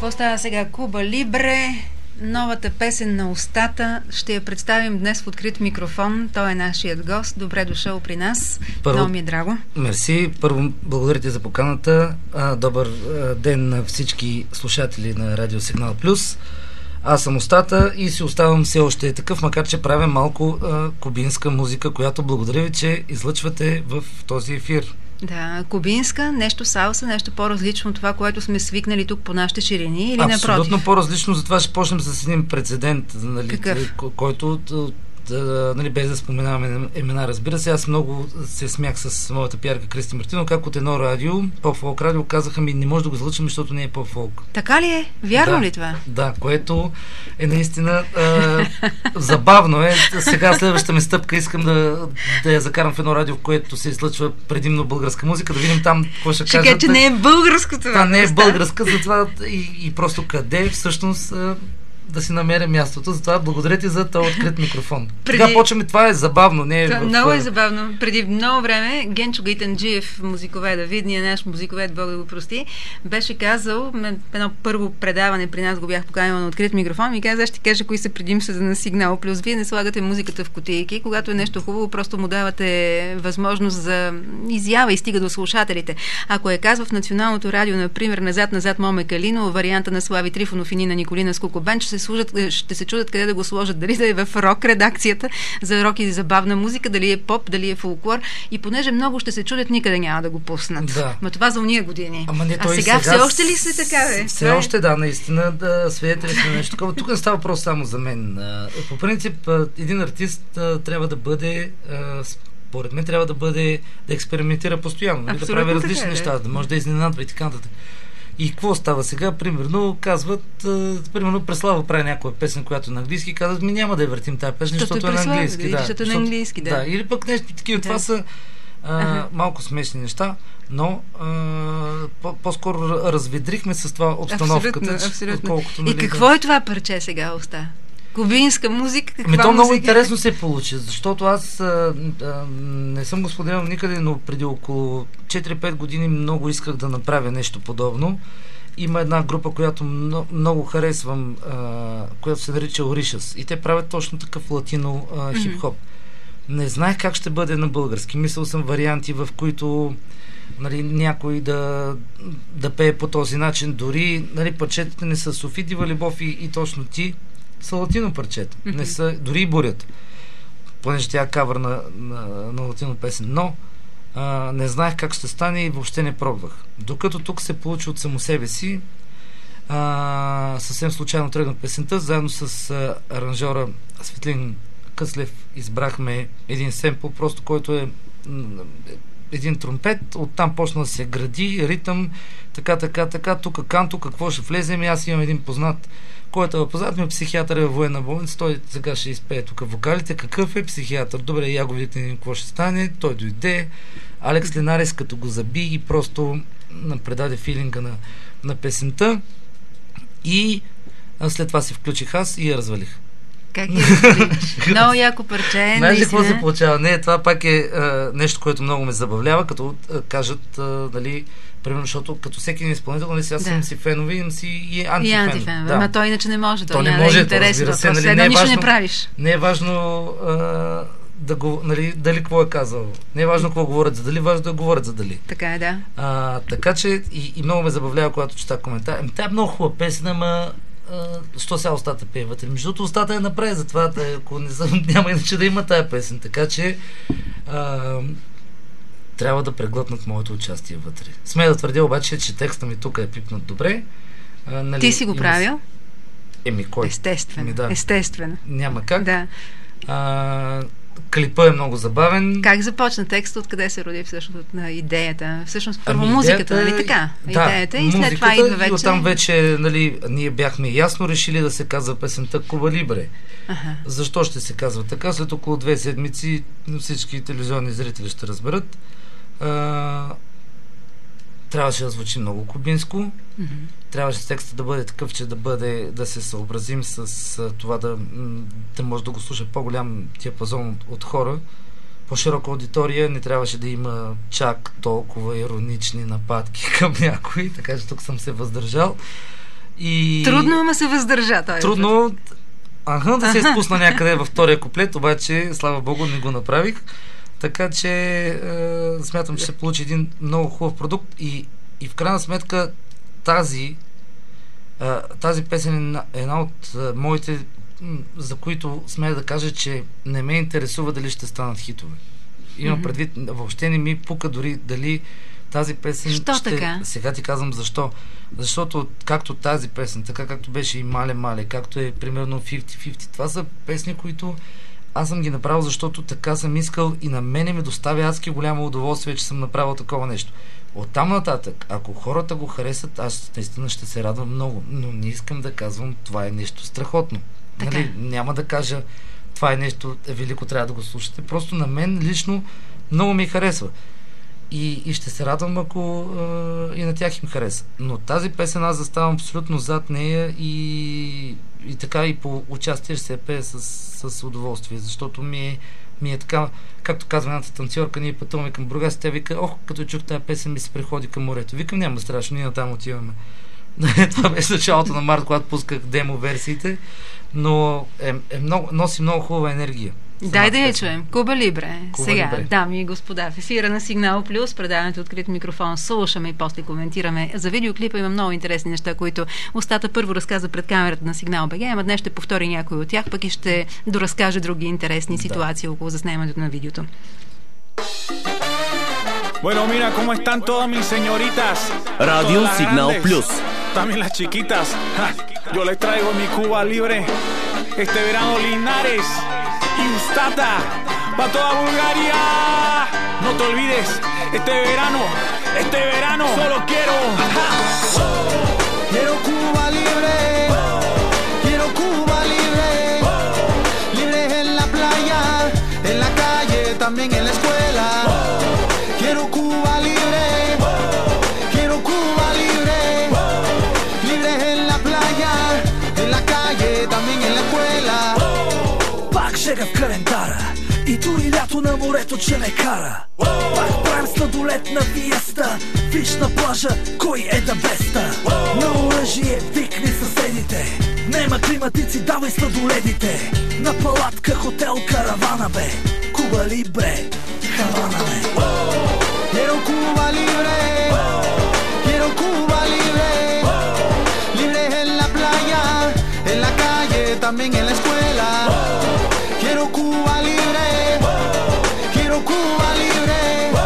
Какво става сега? Куба Либре, новата песен на устата. Ще я представим днес в открит микрофон. Той е нашият гост. Добре дошъл при нас. Много ми е драго. Мерси. Първо, благодаря ти за поканата. Добър ден на всички слушатели на Радио Сигнал Плюс. Аз съм устата и си оставам все още такъв, макар че правя малко кубинска музика, която благодаря ви, че излъчвате в този ефир. Да, кубинска, нещо салса, нещо по-различно от това, което сме свикнали тук по нашите ширини, или напротив? Абсолютно по-различно, затова ще почнем с един прецедент, нали, който, нали, без да споменаваме имена, разбира се, аз много се смях с моята пиарка Кристи Мартинов, как от едно радио, поп-фолк радио, казаха ми, не може да го излъчим, защото не е поп-фолк. Така ли е? Вярно ли това? Да, което е наистина забавно е. Сега следващата ми стъпка искам да я закарам в едно радио, в което се излъчва предимно българска музика, да видим там какво ще кажат. Ще че не е българско това. Да, не е българска, затова и просто къде всъщност да си намеря мястото. Затова благодаря ти за този открит микрофон. Сега почваме, това е забавно. Не е много е забавно. Преди много време Генчо Гайтанджиев, музиковед, видния наш музиковед, Бог да го прости, беше казал, едно първо предаване при нас го бях поканила на открит микрофон, ми каза, ще ти кажа кои са предимствата на Сигнал Плюс. Вие не слагате музиката в кутийки, когато е нещо хубаво, просто му давате възможност за изява и стига до слушателите. Ако я казва в Националното радио, например, назад Моме Калино, варианта на Слави Трифонов и Нина Николина с Кукобен, ще се чудят къде да го сложат. Дали да е в рок редакцията за рок и забавна музика, дали е поп, дали е фолклор. И понеже много ще се чудят, никъде няма да го пуснат. Да. Ма това за уния години. А сега все още ли сте така, бе? Все още, да, наистина, да свидетели сме нещо такова. Тук не става въпрос само за мен. По принцип, един артист трябва да бъде, според мен, трябва да експериментира постоянно, да прави различни неща, да може да изненадва и така нататък. И какво става сега? Примерно казват, Преслава прави някоя песен, която е на английски, казват, ми няма да я въртим тази песен, защото е на английски. Защото е на английски, да. Или пък нещо такива. Да. Това са малко смешни неща, но по-скоро разведрихме с това обстановката. Абсолютно. И какво е това парче сега оста? Кубинска музика, каква музика? То много интересно се получи, защото аз не съм го споделял никъде, но преди около 4-5 години много исках да направя нещо подобно. Има една група, която много харесвам, която се нарича Оришас, и те правят точно такъв латино хип-хоп. Не знаех как ще бъде на български. Мислил съм варианти, в които, нали, някой да пее по този начин. Дори, нали, парчетите не са Софи Дива Любов и точно ти са латино парчета. Не са, дори и Бурят, понеже тя е кавър на латино песен. Но не знаех как ще стане и въобще не пробвах. Докато тук се получи от само себе си, съвсем случайно тръгнах песента, заедно с аранжора Светлин Къслев избрахме един семпл, просто който е един тромпет, оттам почна да се гради ритъм, така, тук канто, какво ще влезем, и аз имам един познат, който е познат ми, психиатър е във военна болница, той сега ще изпее тук вокалите. Какъв е психиатър? Добре, я го видите какво ще стане. Той дойде, Алекс Ленарес като го заби и просто предаде филинга на песента, и след това се включих аз и я развалих. Как я развалиш? Много яко парче. Знаеш ли какво се получава? Не, това пак е нещо, което много ме забавлява, като кажат, нали, примерно, защото като всеки изпълнител, нали, аз съм си фенове, имам си и антифен. Да. Ама той иначе не може. То не може, разбира се. Нали, не е важно, не правиш. Не е важно да го, нали, дали какво е казал. Не е важно какво говорят за дали, важно да говорят за дали. Така е, да. Така че и много ме забавлява, когато чета коментар. Тя е много хубава песен, ама що сега устата пее вътре? Между другото, устата е направи, затова ако няма иначе да има тая песен. Така че трябва да преглътнат моето участие вътре. Смея да твърдя обаче, че текста ми тук е пипнат добре. Нали, ти си го правил? Кой? Естествено. Да. Естествено. Няма как. Да. Клипът е много забавен. Как започна текста? Откъде се роди всъщност на идеята? Всъщност първо музиката, нали така? Да, идеята и след това идва вече. И оттам вече, нали, ние бяхме ясно решили да се казва песента Куба Либре. Защо ще се казва така? След около 2 седмици всички телевизионни зрители ще разберат. Трябваше да звучи много кубинско. Трябваше текстът да бъде такъв, че да се съобразим с това да може да го слуша по-голям диапазон от хора, по-широка аудитория. Не трябваше да има чак толкова иронични нападки към някой, така че тук съм се въздържал. И... Трудно, ама се въздържа той. Трудно, да се изпусна някъде във втория куплет, обаче, слава Богу, не го направих. Така че смятам, че се получи един много хубав продукт и в крайна сметка тази песен е една от моите, за които смея да кажа, че не ме интересува дали ще станат хитове. Имам предвид, въобще не ми пука дори дали тази песен... Що така? Сега ти казвам защо. Защото както тази песен, така както беше и Мале, както е примерно 50-50, това са песни, които аз съм ги направил, защото така съм искал и на мене ми доставя адски голямо удоволствие, че съм направил такова нещо. Оттам нататък, ако хората го харесат, аз наистина ще се радвам много, но не искам да казвам това е нещо страхотно. Нали? Няма да кажа това е нещо велико, трябва да го слушате. Просто на мен лично много ми харесва. И ще се радвам, ако и на тях им хареса. Но тази песен аз заставам абсолютно зад нея и така и по участие ще се пее с удоволствие, защото ми е така, както казва едната танцорка, ние пътуваме към Бургас, тя вика, като чух тази песен ми се преходи към морето. Викам, няма страшно, ние натам отиваме. Това беше началото на март, когато пусках демо версиите, но носи много хубава енергия. Дай да я чуем. Куба Либре. Сега, дами и господа, в ефира на Сигнал Плюс, предаването открит микрофон, слушаме и после коментираме. За видеоклипа има много интересни неща, които Устата първо разказа пред камерата на Сигнал БГ, ама днес ще повтори някой от тях, пък и ще доразкаже други интересни ситуации около заснемането на видеото. Bueno, mira cómo están todas mis señoritas. Radio Signal Plus. También las chiquitas. Yo les traigo mi Cuba Libre. Este verano Linares y Ustata pa' toda Bulgaria. No te olvides, este verano solo quiero. Quiero Cuba libre. Quiero Cuba libre. Libre en la playa, en la calle, también en la escuela. Quiero Cuba libre. Quiero Cuba libre. Libre en la playa, en la calle, también en la escuela. Пак жега в календара и дори лято на морето, че ме кара. Пак правим сладолетна фиеста, виж на плажа кой е да беста. На оръжие викни съседите, нема климатици, давай сладоледите. На палатка, хотел, каравана бе, Куба Либре, Хавана бе. Quiero Cuba libre. Quiero Cuba libre. Libre en la playa, en la calle, también en la escuela. Quiero Cuba libre. Quiero Cuba libre.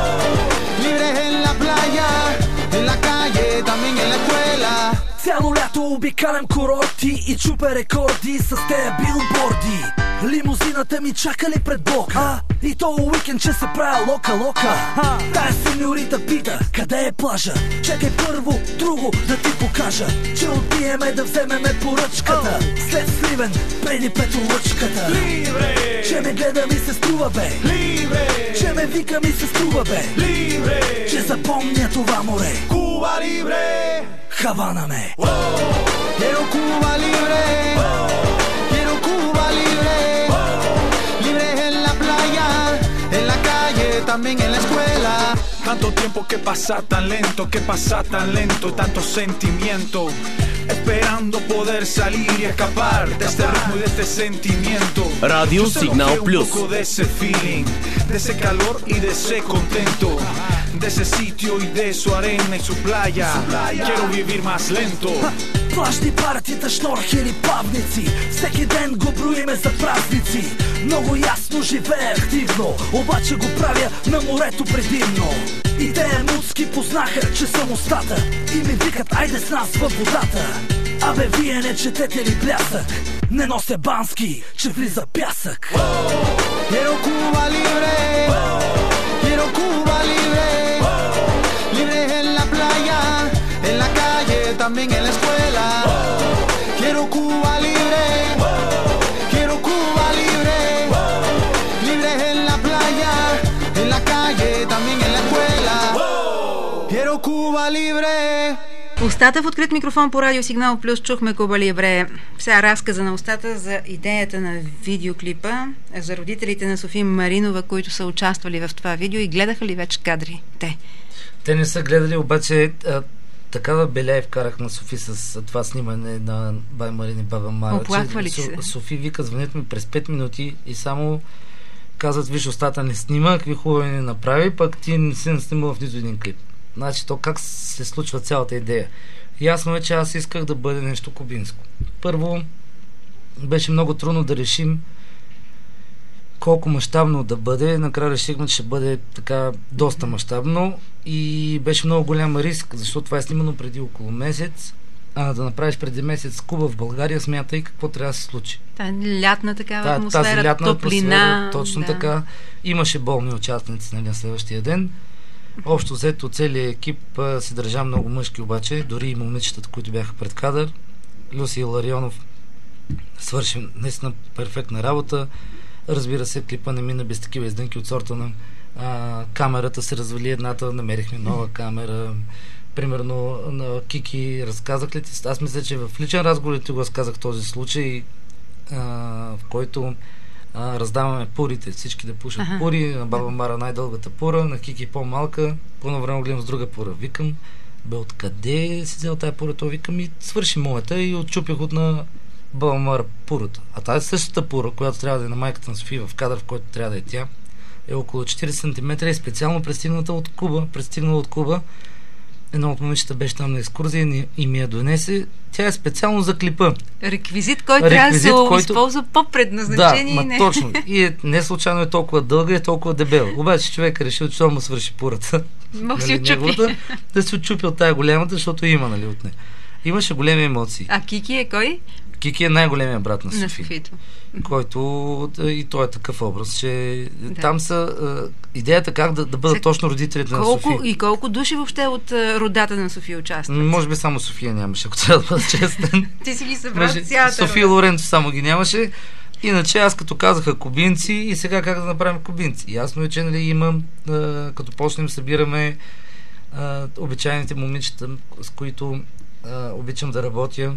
Libre en la playa, en la calle, también en la escuela. Цяло лято обикалям курорти и чупя рекорди с тези билборди. Лимузината ми чакали пред блока, и то уикенд, че се правя лока. Тая сеньорита пита, къде е плажа? Чекай първо, друго да ти покажа, че отбиеме да вземеме поръчката. След Сливен, преди Петролъчката. Libre. Че ме гледа ми се струва бе. Libre. Че ме вика ми се струва бе. Libre. Че запомня това море. Cuba libre. Хавана ме. Quiero Cuba libre. Quiero Cuba libre. Libre en la playa, en la calle, también en la escuela. Tanto tiempo que pasa tan lento, tanto sentimiento, esperando poder salir y escapar de este ritmo y de este sentimiento. Radio Signal Plus. Un poco de ese feeling, de ese calor y de ese contento, de ese sitio y de su arena y su playa. Quiero vivir más lento. Плажни партита, шнорхели, плавници, всеки ден го броиме за празници. Много ясно живея активно, обаче го правя на морето предимно. И те муцки познаха, че съм Устата, и ми викат, айде с нас във водата. Абе вие не четете ли блясък? Не нося бански, че влиза пясък. Quiero Cuba libre. Quiero Cuba libre. Libre en la playa, en la calle, también en la escuela. Quiero Cuba libre. Quiero Cuba libre. Libre en la playa, en la calle, también en la escuela. Quiero Cuba libre. Устата в открит микрофон по Радио Сигнал Плюс чухме Куба Либре. Сега разказа на Устата за идеята на видеоклипа, за родителите на София Маринова, които са участвали в това видео и гледаха ли вече кадри те? Те не са гледали, обаче такава беля и вкарах на Софи с това снимане на Бай Марин и Баба Мара. Оплаква ли се? Софи вика, звънят ми през 5 минути и само казват, виж, устата не снима, какви хубави не направи, пък ти не си снимал в нито един клип. Значи то как се случва цялата идея? Ясно е, че аз исках да бъде нещо кубинско. Първо, беше много трудно да решим колко мащабно да бъде. Накрая решихме, че ще бъде така доста мащабно и беше много голям риск, защото това е снимано преди около месец. Да направиш преди месец Куба в България, смятай какво трябва да се случи. Лятна такава атмосфера, тази лятна топлина. Атмосфера, точно така. Имаше болни участници на следващия ден. Общо взето целият екип се държа много мъжки, обаче дори и момичетата, които бяха пред кадър. Люси Ларионов свърши наистина перфектна работа. Разбира се, клипа не мина без такива издънки от сорта на камерата се развали едната, намерихме нова камера. Примерно на Кики разказах ли ти? Аз мисля, че в личен разговор ти го разказах този случай, в който раздаваме пурите, всички да пушат пури, на Баба Мара най-дългата пура, на Кики по-малка, по-на време гледам с друга пура. Викам, откъде си взел тая пура? То викам и свърши моята и отчупих от на Баба Мара пурата. А тази същата пура, която трябва да е на майката на София в кадър, в който трябва да е тя, е около 40 см и специално пристигната от Куба. Едно от момичета беше там на екскурзия и ми я донесе. Тя е специално за клипа. Реквизит, който трябва да се използва по предназначение. Да, точно. И не случайно е толкова дълга и е толкова дебела. Обаче човек е решил, че това му свърши пурата. Мога си отчупи. Да се отчупи от тая голямата, защото има, нали, от нея. Имаше големи емоции. А Кики е кой? Кики е най-големия брат на Софи. Софито. Който и той е такъв образ, че там са идеята как да бъдат точно родителите на София. И колко души въобще от родата на София участват? Може би само София нямаше, ако трябва да бъда честен. Ти си ги събрал цялата. София Лоренцо само ги нямаше. Иначе аз като казаха кубинци и сега как да направим кубинци. Ясно е, че нали, имам, като почнем събираме обичайните момичета, с които обичам да работя.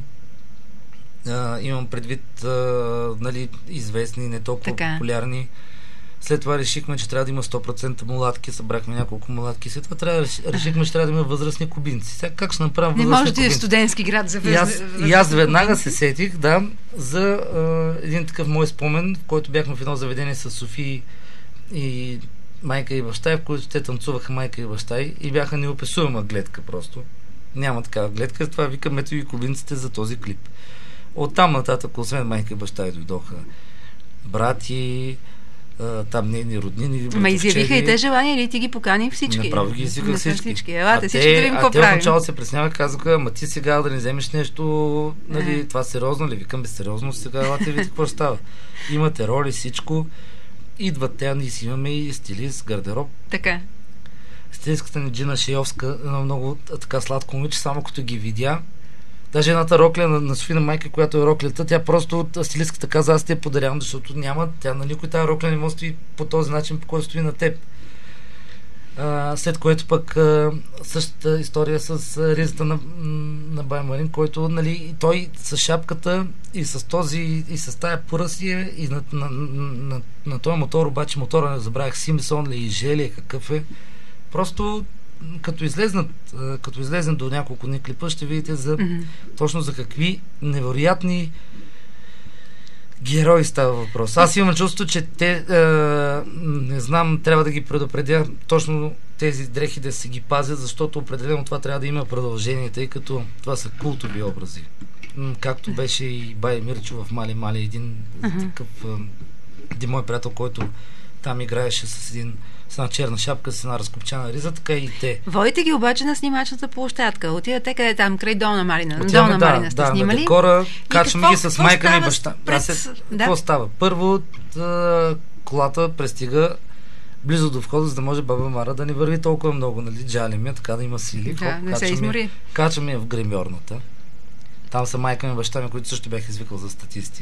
Имам предвид нали, известни, не толкова популярни. След това решихме, че трябва да има 100% мулатки. Събрахме няколко мулатки. След това решихме, че трябва да има възрастни кубинци. Сега как ще направим възрастни кубинци? Не може да е студентски град за възрастни. И аз веднага се сетих, за един такъв мой спомен, в който бяхме в едно заведение с Софи и майка и баща, в които те танцуваха майка и баща и бяха неописуема гледка просто. Няма такава гледка. Това викаме и кубинците за този клип. Оттам нататък, освен майка и баща, и дойдоха брати, там нейни роднини. Ма изявиха и те желания, или ти ги покани всички? Направо ги извиках всички. Елате, всички да видим какво правим. Те отначало се пресняваха, казаха, ама ти сега да не вземеш нещо, нали, това сериозно ли? Викам, сериозно, сега елате, видите какво става. Имате роли, всичко. Идват те, ние си имаме и стилист, гардероб. Така. Стилистката ни Джина Шейовска, едно много така сладко момиче, само като ги видя. Даже едната рокля на Софина майка, която е роклята, тя просто стилистката каза, аз те я подарявам, защото няма, тя на никой тази рокля не може да стои по този начин, по който стои на теб. След което пък същата история с ризата на Бай Марин, който, нали, той с шапката и с този, и с тая пура си е, и на този мотор, обаче мотора не забравях Симсон ли и Желия, какъв е. Просто като излезнат до няколко дни клипа, ще видите точно за какви невероятни герои става въпрос. Аз имам чувство, че те не знам, трябва да ги предупредя точно тези дрехи да си ги пазят, защото определено това трябва да има продължение, тъй като това са култови образи. Както беше и Бай Мирчо в Мали един такъв един мой приятел, който там играеше с една черна шапка, с една разкопчана риза, така и те. Водите ги обаче на снимачната площадка. Отидете къде там, край Долна Марина. Долна Марина сте снимали. На декора, качваме ги с майка ми и баща. Какво става? Първо, колата пристига близо до входа, за да може Баба Мара да не върви толкова много, нали, джалиме, така да има сили. Не се измори. Качваме я в гримьорната. Там са майка ми и баща ми, които също бях извикал за статисти.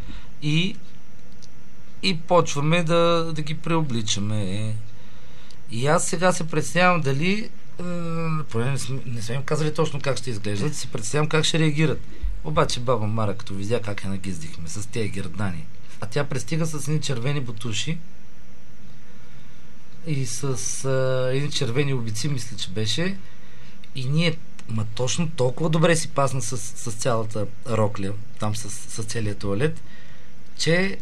И почваме да ги преобличаме. И аз сега се представям дали не сме им казали точно как ще изглеждат, си представям как ще реагират. Обаче Баба Мара, като видя как я нагиздихме с тези гердани, а тя пристига с едни червени бутуши и с едни червени обици, мисля, че беше, и ние Ма точно толкова добре си пасна с цялата рокля, там с целият туалет, че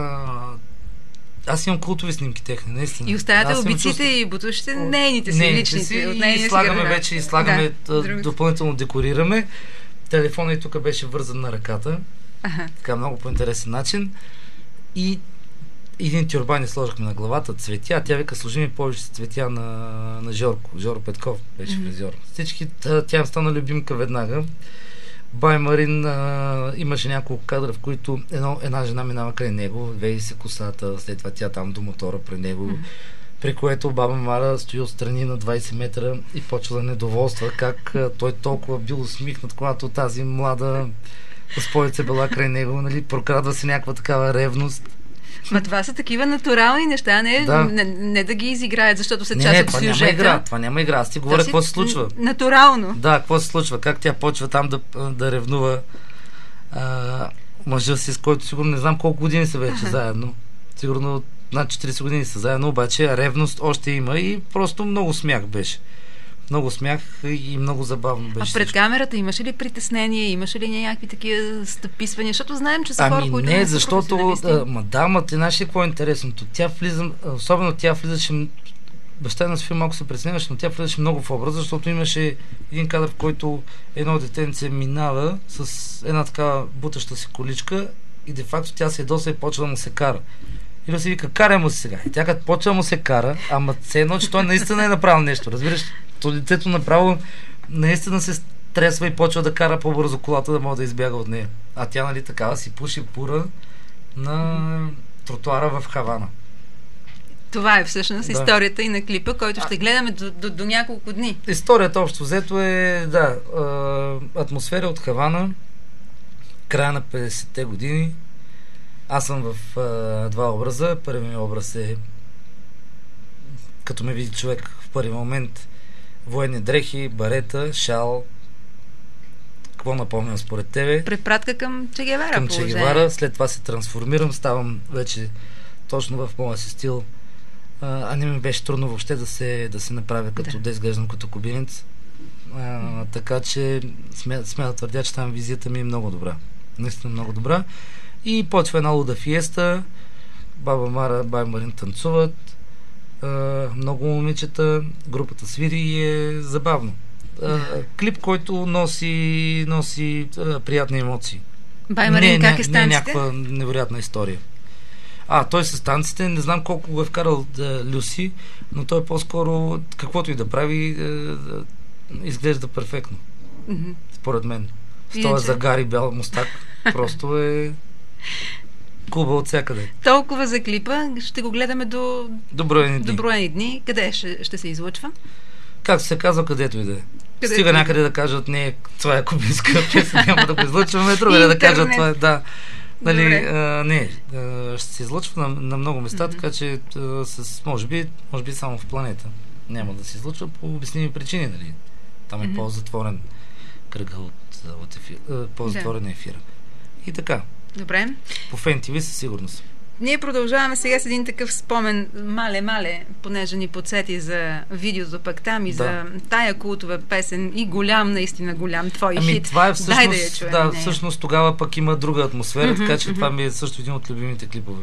аз имам култови снимки техни, наистина. И оставяте обиците и бутушите, нейните си, личните. От нейния и слагаме вече, и слагаме, допълнително декорираме. Телефонът и тук беше вързан на ръката. Така много по интересен начин. И един тюрбан сложихме на главата, цветя. Тя вика, сложи ми повече цветя на Жорко. Жоро Петков беше фризьор. Всички, тя стана любимка веднага. Бай Марин имаше няколко кадра, в които една жена минава край него, веи се косата, след това тя там до мотора при него, при което баба Мара стои отстрани на 20 метра и почва да недоволства как той толкова бил усмихнат, когато тази млада госпожица била край него, нали, прокрадва се някаква такава ревност. Ма това са такива натурални неща, не да ги изиграят, защото са част от сюжета. Това няма игра. Аз ти говоря какво се случва. Натурално. Да, какво се случва. Как тя почва там да ревнува мъжа си, с който сигурно не знам колко години са вече заедно. Сигурно над 40 години са заедно, обаче ревност още има и просто много смях беше. Много смях и много забавно беше. А пред камерата имаше ли притеснение? Имаше ли някакви такива стъписвания? Защото знаем, че са хора, които не, защото те наши какво е интересното. Тя влиза, особено тя влизаше, баща на София малко се притесняваше, но тя влизаше много в образ, защото имаше един кадър, в който едно детенце минава с една такава бутаща си количка и де факто тя се ядоса и почва да му се кара. И да си вика, карай му се сега. И тя като почва да му се кара, ама все едно, че той наистина е направил нещо. Разбираш? То детето направо наистина се стресва и почва да кара по-бързо колата, да може да избяга от нея. А тя, нали, такава си пуши пура на тротуара в Хавана. Това е всъщност историята и на клипа, който ще гледаме до няколко дни. Историята общо взето е, атмосфера от Хавана, края на 50-те години. Аз съм в два образа. Първият ми образ е, като ме види човек в първи момент, военни дрехи, барета, шал. Какво напомням според тебе? Препратка към Че Гевара. Към Че Гевара. След това се трансформирам, ставам вече точно в моя си стил. Не ми беше трудно въобще да се направя да изглеждам като кубинец. Така че смея да твърдя, че там визията ми е много добра. Наистина много добра. И почва една луда фиеста. Баба Мара, Бай Марин танцуват. Много момичета. Групата свири и е забавно. Клип, който носи приятни емоции. Бай Марин, как е с танците? Не е някаква невероятна история. Той с танците, не знам колко го е вкарал Люси, но той по-скоро, каквото и да прави, изглежда перфектно. Според мен. С това загар и бял мустак просто е клуба от всякъде. Толкова за клипа. Ще го гледаме до броени дни. Къде ще се излъчва? Както се казва, където и да е. Стига някъде да кажат, не, това е кубинска песен, няма да го излъчваме, друга да кажат, това е, да. Нали, ще се излъчва на много места, така че може би само в планета. Няма да се излъчва по обясними причини, нали. Там е по-затворен кръга от ефир, по-затворен ефира. И така. Добре. По Фен ТВ със сигурност. Ние продължаваме сега с един такъв спомен, мале, понеже ни подсети за видеото пък там и за тая култова песен и наистина голям твой хит. Това е всъщност, всъщност тогава пък има друга атмосфера, така че това ми е също един от любимите клипове.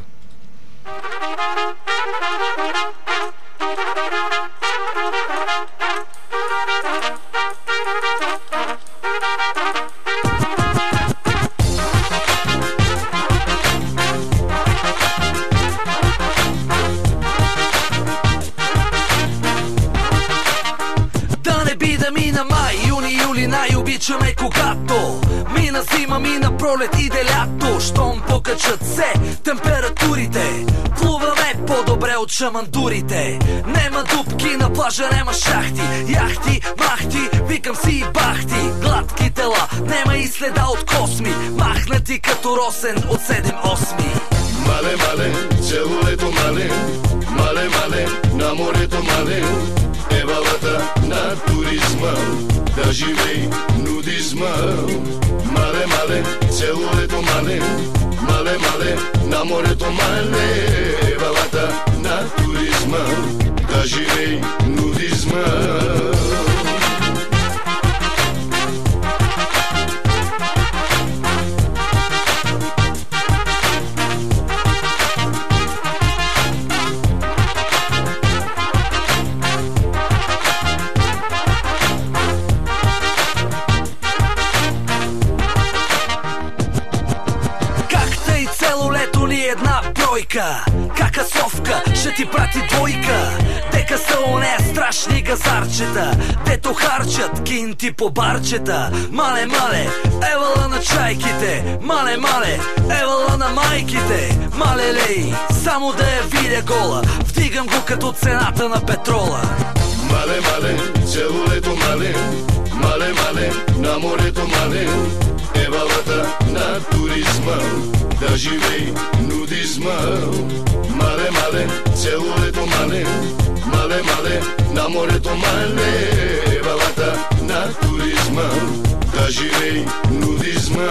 Най-обичаме когато мина зима, мина пролет, иде лято. Щом покачат се температурите, плуваме по-добре от шамандурите. Нема дупки на плажа, нема шахти, яхти, махти, викам си и бахти. Гладки тела, нема и следа от косми, махнати като росен от 7-8. Мале, цело лето мале, на морето мале, евалата на туризма, да живей нудизма. Мале, цело лето мале, на морето мале, евалата на туризма, да живей нудизма. тройка, какасовка, ще ти прати двойка. Дека са оне страшни газарчета, дето харчат кинти по барчета. Мале, мале, евала на чайките, мале, мале, евала на майките. Мале, лей, само да я видя гола, вдигам го като цената на петрола. Мале, мале, цело лето мале, мале, мале, на морето мале, евалата на туризма, да живей нудизма. Мале, мале, цело лето мале, мале, мале, на морето мале, евалата на туризма, да живей нудизма.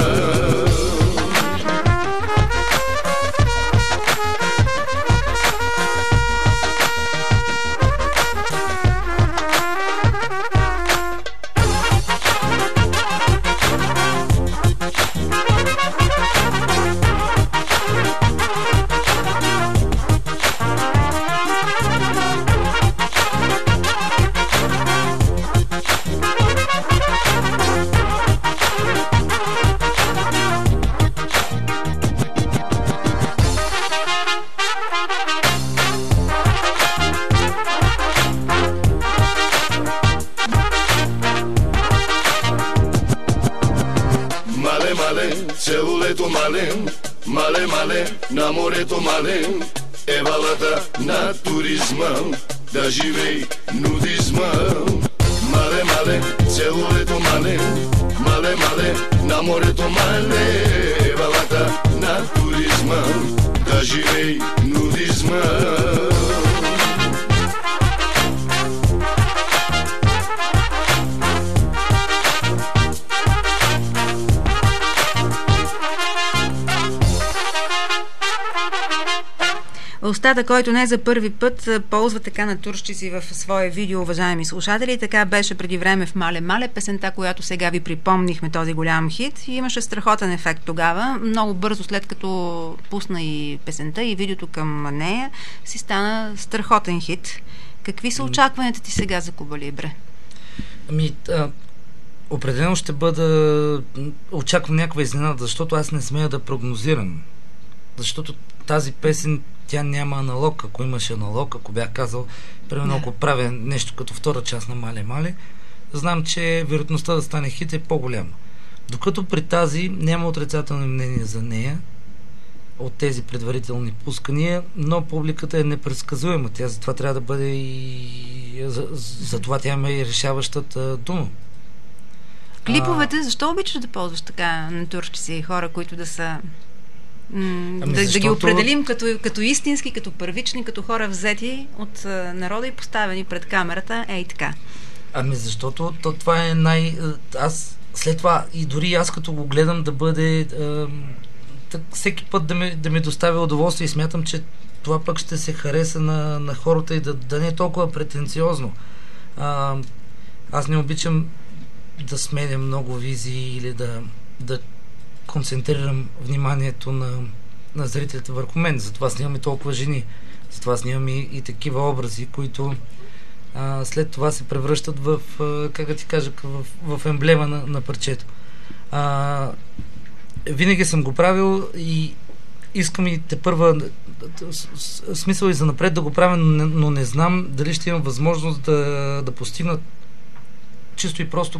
Цело лето мале, мале, мале, на морето мале, евалата на туризма, да живей нудизма. Мале, мале, цело лето мале, мале, мале, на морето мале, евалата на туризма, да живей нудизма. Остата, който не за първи път ползва така натурщици в своя видео, уважаеми слушатели. Така беше преди време в Мале Мале, песента, която сега ви припомнихме, този голям хит. И имаше страхотен ефект тогава. Много бързо, след като пусна и песента, и видеото към нея, си стана страхотен хит. Какви са очакванията ти сега за Куба Либре? Определено ще бъда... Очаквам някаква изненада, защото аз не смея да прогнозирам. Защото тази песен, тя няма аналог. Ако имаше аналог, ако бях казал, примерно ако правя нещо като втора част на Мале Мале, знам, че вероятността да стане хит е по-голяма. Докато при тази няма отрицателно мнение за нея от тези предварителни пускания, но публиката е непредсказуема. Тя затова трябва да бъде и... Затова тя има и решаващата дума. Клиповете, защо обичаш да ползваш така натурщици хора, които да са... да ги определим като истински, като първични, като хора взети от народа и поставени пред камерата, ей така. Защото това е аз след това и дори аз като го гледам да бъде всеки път да ми доставя удоволствие и смятам, че това пък ще се хареса на хората и да не е толкова претенциозно. Аз не обичам да сменям много визии или да концентрирам вниманието на зрителите върху мен. Затова снимам и толкова жени. Затова снимам и такива образи, които след това се превръщат в, как да ти кажа, в емблема на парчето. Винаги съм го правил и искам и тепърва смисъл и за напред да го правя, но не знам дали ще имам възможност да постигна чисто и просто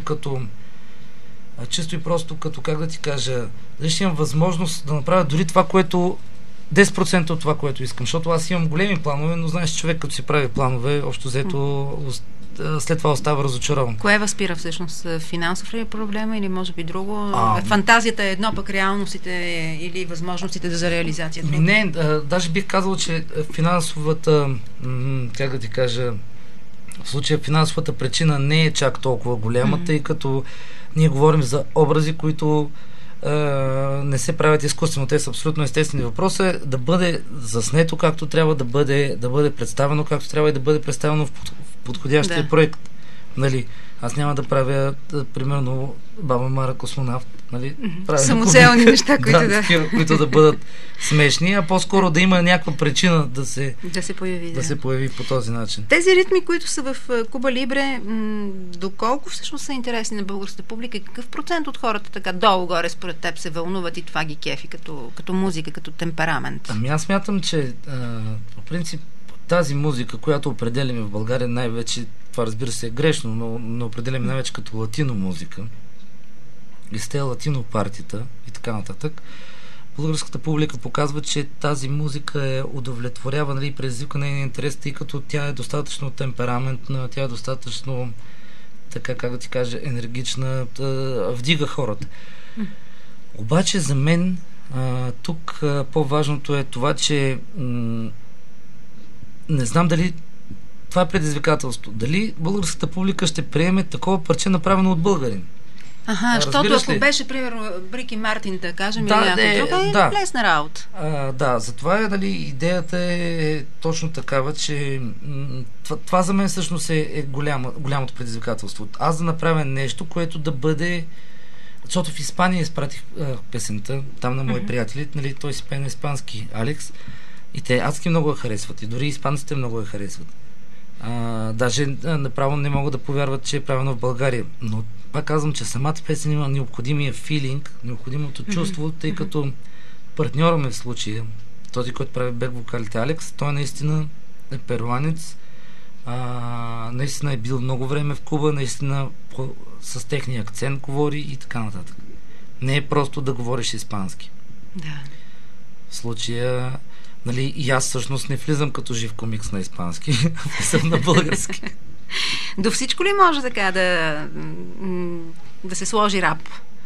като, как да ти кажа, дали ще имам възможност да направя дори това, което 10% от това, което искам, защото аз имам големи планове, но знаеш, човек като си прави планове, общо взето след това остава разочарован. Кое възпира всъщност? Финансов ли е проблема или може би друго? Фантазията е едно, пък реалностите или възможностите за реализация? Не, даже бих казал, че финансовата, как да ти кажа, в случая финансовата причина не е чак толкова голяма, тъй като ние говорим за образи, които не се правят изкуствено. Те са абсолютно естествени. Въпросът е да бъде заснето както трябва, да бъде представено както трябва и да бъде представено в подходящия проект. Нали? Аз няма да правя, примерно, Баба Мара космонавт, Нали? Самоцелни неща, които такива, които да бъдат смешни, а по-скоро да има някаква причина да се появи по този начин. Тези ритми, които са в Куба Либре, доколко всъщност са интересни на българската публика? Какъв процент от хората така долу-горе според теб се вълнуват и това ги кефи като музика, като темперамент? Ами аз смятам, че по принцип тази музика, която определяме в България най-вече, това разбира се е грешно, но определяме най-вече като латино музика, и с тези латино партията и така нататък, българската публика показва, че тази музика е удовлетворява, нали, предизвика нейния интерес, тъй като тя е достатъчно темпераментна, тя е достатъчно, така как да ти кажа, енергична, вдига хората. Обаче за мен тук по-важното е това, че не знам дали това е предизвикателство. Дали българската публика ще приеме такова парче, направено от българин. Защото ако беше, примерно, Брики Мартин, да кажем, или някой друг, лесна работа. Да, затова нали, идеята е точно такава, че това за мен всъщност е голямото предизвикателство. Аз да направя нещо, което да бъде... Защото в Испания изпратих песента, там на мои приятели, нали, той си пее на испански, Алекс, и те адски много я харесват. И дори испанците много я харесват. Даже направо не могат да повярват, че е правено в България. Но пак казвам, че самата песен има необходимия филинг, необходимото чувство, тъй като партньора ми в случая, този, който прави бек вокалите, Алекс, той наистина е перуанец, наистина е бил много време в Куба, наистина с техния акцент говори и така нататък. Не е просто да говориш испански. Да. В случая, нали, и аз всъщност не влизам като жив комикс на испански, съм на български. До всичко ли може така да се сложи рап?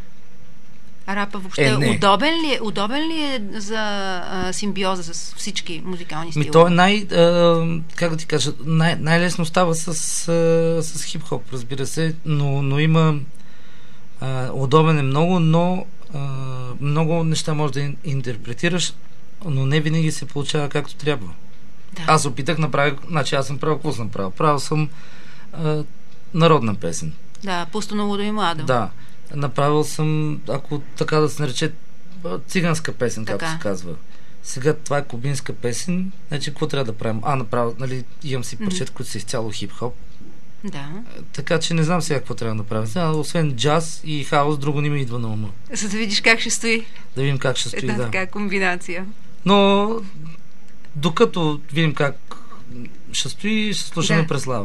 Рапа въобще удобен ли е за симбиоза с всички музикални стилове? То е как да ти кажа, най-лесно става с хип-хоп, разбира се, но има удобен е много, но много неща можеш да интерпретираш, но не винаги се получава както трябва. Да. Аз опитах, аз съм правил, какво съм правил? Правил съм народна песен. Да, пусто на лудо и младо. Да. Направил съм, ако така да се нарече, циганска песен, така, както се казва. Сега това е кубинска песен, значи какво трябва да правим? Направил, нали, имам си парчета, които са изцяло хип-хоп. Да. Така че не знам сега какво трябва да направим. Освен джаз и хаос, друго не ми идва на ума. За да видиш как ще стои. Да видим как ще стои, Една така комбинация. Но докато видим как ще стои, ще слушаме преслава.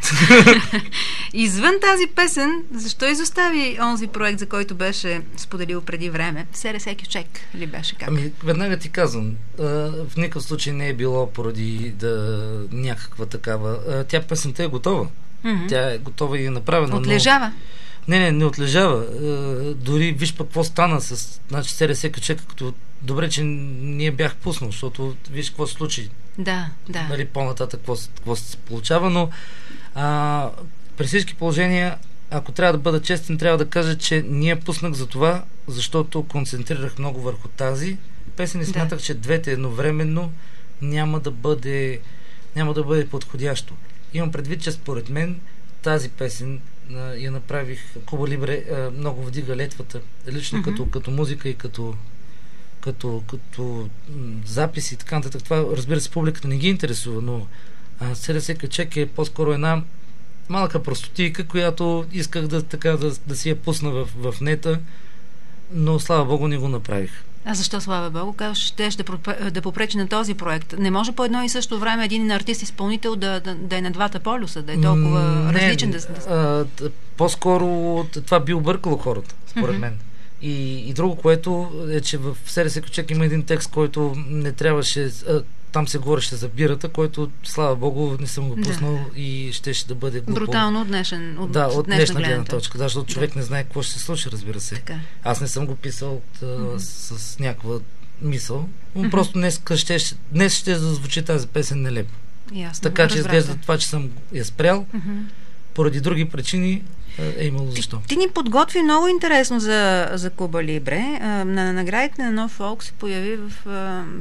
Извън тази песен, защо изостави онзи проект, за който беше споделил преди време? СРС Кючек ли беше как? Веднага ти казвам, в никакъв случай не е било поради някаква такава. Тя песента е готова. Тя е готова и е направена. Отлежава? Не отлежава. Дори виж пък какво стана с СРС Кючек, като добре, че ние бях пуснал, защото виж какво се случи. Да. Нали, по-нататък какво се получава, но при всички положения, ако трябва да бъда честен, трябва да кажа, че ние пуснах за това, защото концентрирах много върху тази песен и смятах, че двете едновременно няма да бъде подходящо. Имам предвид, че според мен тази песен я направих, Куба Либре много вдига летвата, лично като музика и като записи и така нататък. Това, разбира се, публиката не ги интересува, но СРС Кючек е по-скоро една малка простотийка, която исках да си я пусна в нета, но слава Богу не го направих. А защо, слава Богу? Казваш, щеш да попречи на този проект. Не може по едно и също време един артист-изпълнител да е на двата полюса, да е толкова различен. По-скоро това би объркало хората, според мен. И друго, което е, че в СРС Кючек има един текст, който не трябваше, там се говореше за бирата, който, слава Богу, не съм го пуснал и щеше да бъде глупо. Брутално от днешна гледна точка. Защото човек не знае какво ще се случи, разбира се. Така. Аз не съм го писал с някаква мисъл, но просто днес ще зазвучи тази песен нелепо. Ясно, така че изглежда това, че съм я спрял, поради други причини е имало защо. Ти ни подготви много интересно за Куба Либре. На наградите на Нов Фолк се появи в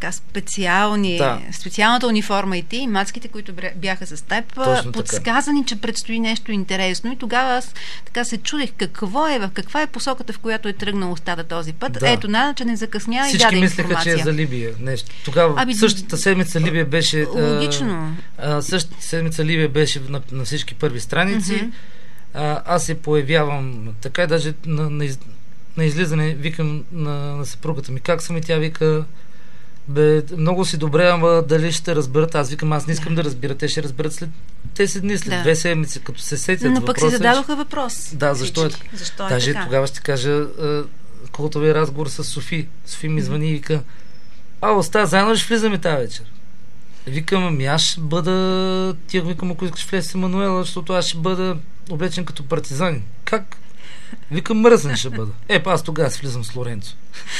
така специалната униформа и ти, и мацките, които бяха с теб, подсказани, че предстои нещо интересно. И тогава аз така се чудех каква е посоката, в която е тръгнал устата този път. Да. Ето, че не закъсня и даде информация. Всички мислеха, че е за Либия. Нещо. Тогава същата седмица Либия беше... Логично. Същата седмица Либия беше на всички първи страници. Аз се появявам така и даже на излизане викам на съпругата ми как съм и тя вика много си добре, ама дали ще разберат. Аз викам, аз не искам да разбира. Те ще разберат след 10 дни, след 2 седмици, като се сетят. Но пък си зададоха въпрос. Да, защо е даже така? Тогава ще кажа колтовия разговор с Софи. Софи ми звъни и вика: остава, заедно ще влизаме тази вечер. Викам, аз ще бъда... Тя викам, ако искаш влез с Емануела, защото аз ще бъда облечен като партизанин. Как? Викам, мръсен ще бъда. Аз тогава си влизам с Лоренцо.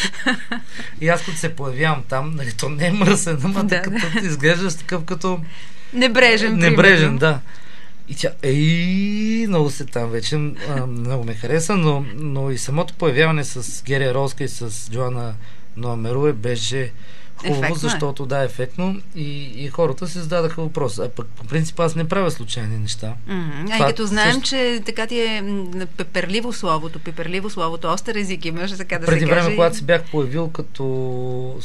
И аз като се появявам там, нали, то не е мръсен, ама като изглеждаш такъв като... Небрежен, да. И тя, много се там вече, много ме хареса, но и самото появяване с Герия Ролска и с Джоана Номеруе беше хубаво, защото ефектно и хората си зададаха въпрос. А пък по принцип аз не правя случайни неща. И като знаем, че така ти е пеперливо словото, остър език имаш, така да се каже. Преди време, когато си бях появил като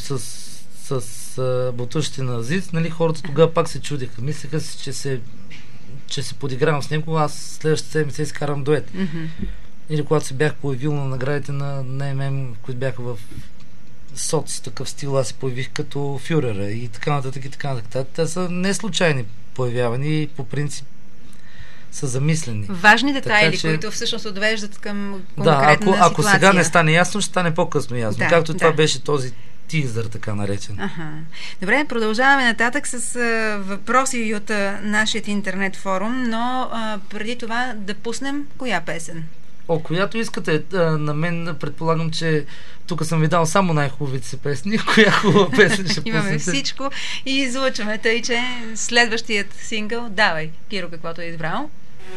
с бутушите на Азиз, нали, хората тогава пак се чудиха. Мислеха си, че се подигравам с него, аз следващата седмица изкарам дует. Или когато се бях появил на наградите на НММ, които бяха в соц, такъв стил, аз се появих като фюрера и така нататък и така нататък. Те са не случайни появявани и по принцип са замислени. Важни детайли, които всъщност отвеждат към конкретна ситуация. Ако сега не стане ясно, ще стане по-късно ясно. Както това беше този тизър, така наречен. Добре, продължаваме нататък с въпроси от нашия интернет форум, но преди това да пуснем коя песен? Която искате. На мен предполагам, че тук съм ви дал само най-хубавите си песни. Коя хубава песен ще пуснете? Имаме всичко и излъчваме, тъй че следващият сингъл, давай, Киро, каквото е избрал.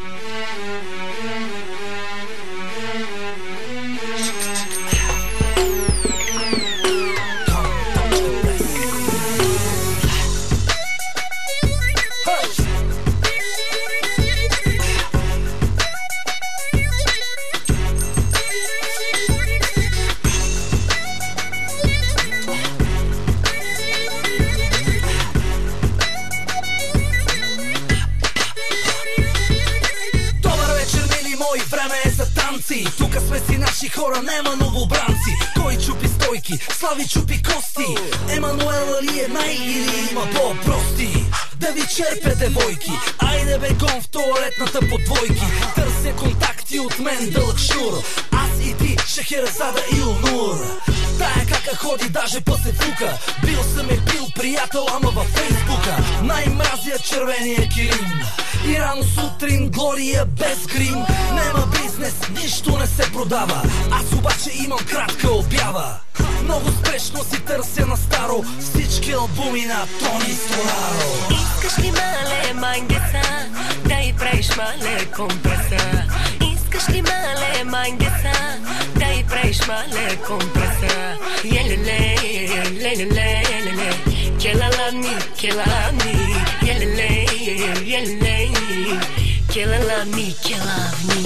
Тук сме си наши хора, нема новобранци. Кой чупи стойки, Слави чупи кости. Емануела ли е най или има по-прости? Да ви черпе девойки, айде бегом в туалетната по двойки. Търся контакти от мен дълъг шнур. Аз и ти, Шехерезада и Онур. Тая кака ходи, даже пъсе фука. Бил съм бил приятел, ама във Фейсбука. Най-мразия червения килим. И рано сутрин Глория без грим. Нема бизнес, нищо не се продава. Аз обаче имам кратка обява. Много спешно си търся на старо всички албуми на Тони Стораро. Искаш ли мале мангеса, да и правиш мале компреса? Искаш ли мале мангеса, да и правиш мале компреса? Елеле, лелеле, лелеле, келалани, келани, елеле, елеле, келалани, келавни.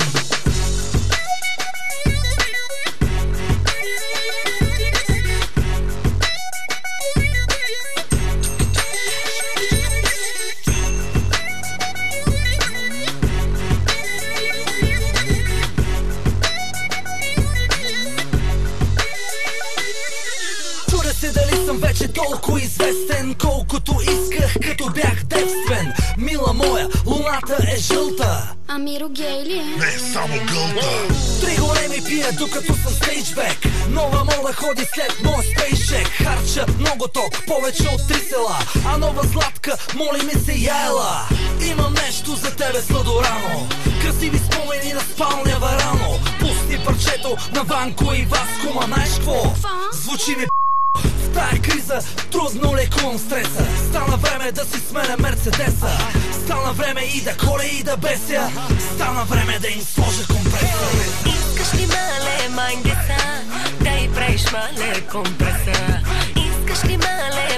Вече толкова известен, колкото исках, като бях девствен. Мила моя, луната е жълта. Амиро гей ли е? Не, само гълта. Три големи пия, докато съм стейджбек. Нова мода ходи след мой спейшек. Харча много ток, повече от 3 села. А нова сладка, моли ми се яела. Имам нещо за тебе сладорано. Красиви спомени на спалня варано. Пусти парчето на Ванко и Васко, ма знаеш какво? Звучи ми в тая криза трудно лекувам стреса. Стана време да си сменя Мерцедеса. Стана време и да коля и да беся. Стана време да им сложа компреса. Искаш ли мале мангеса, да и правиш мале компреса? Искаш ли мале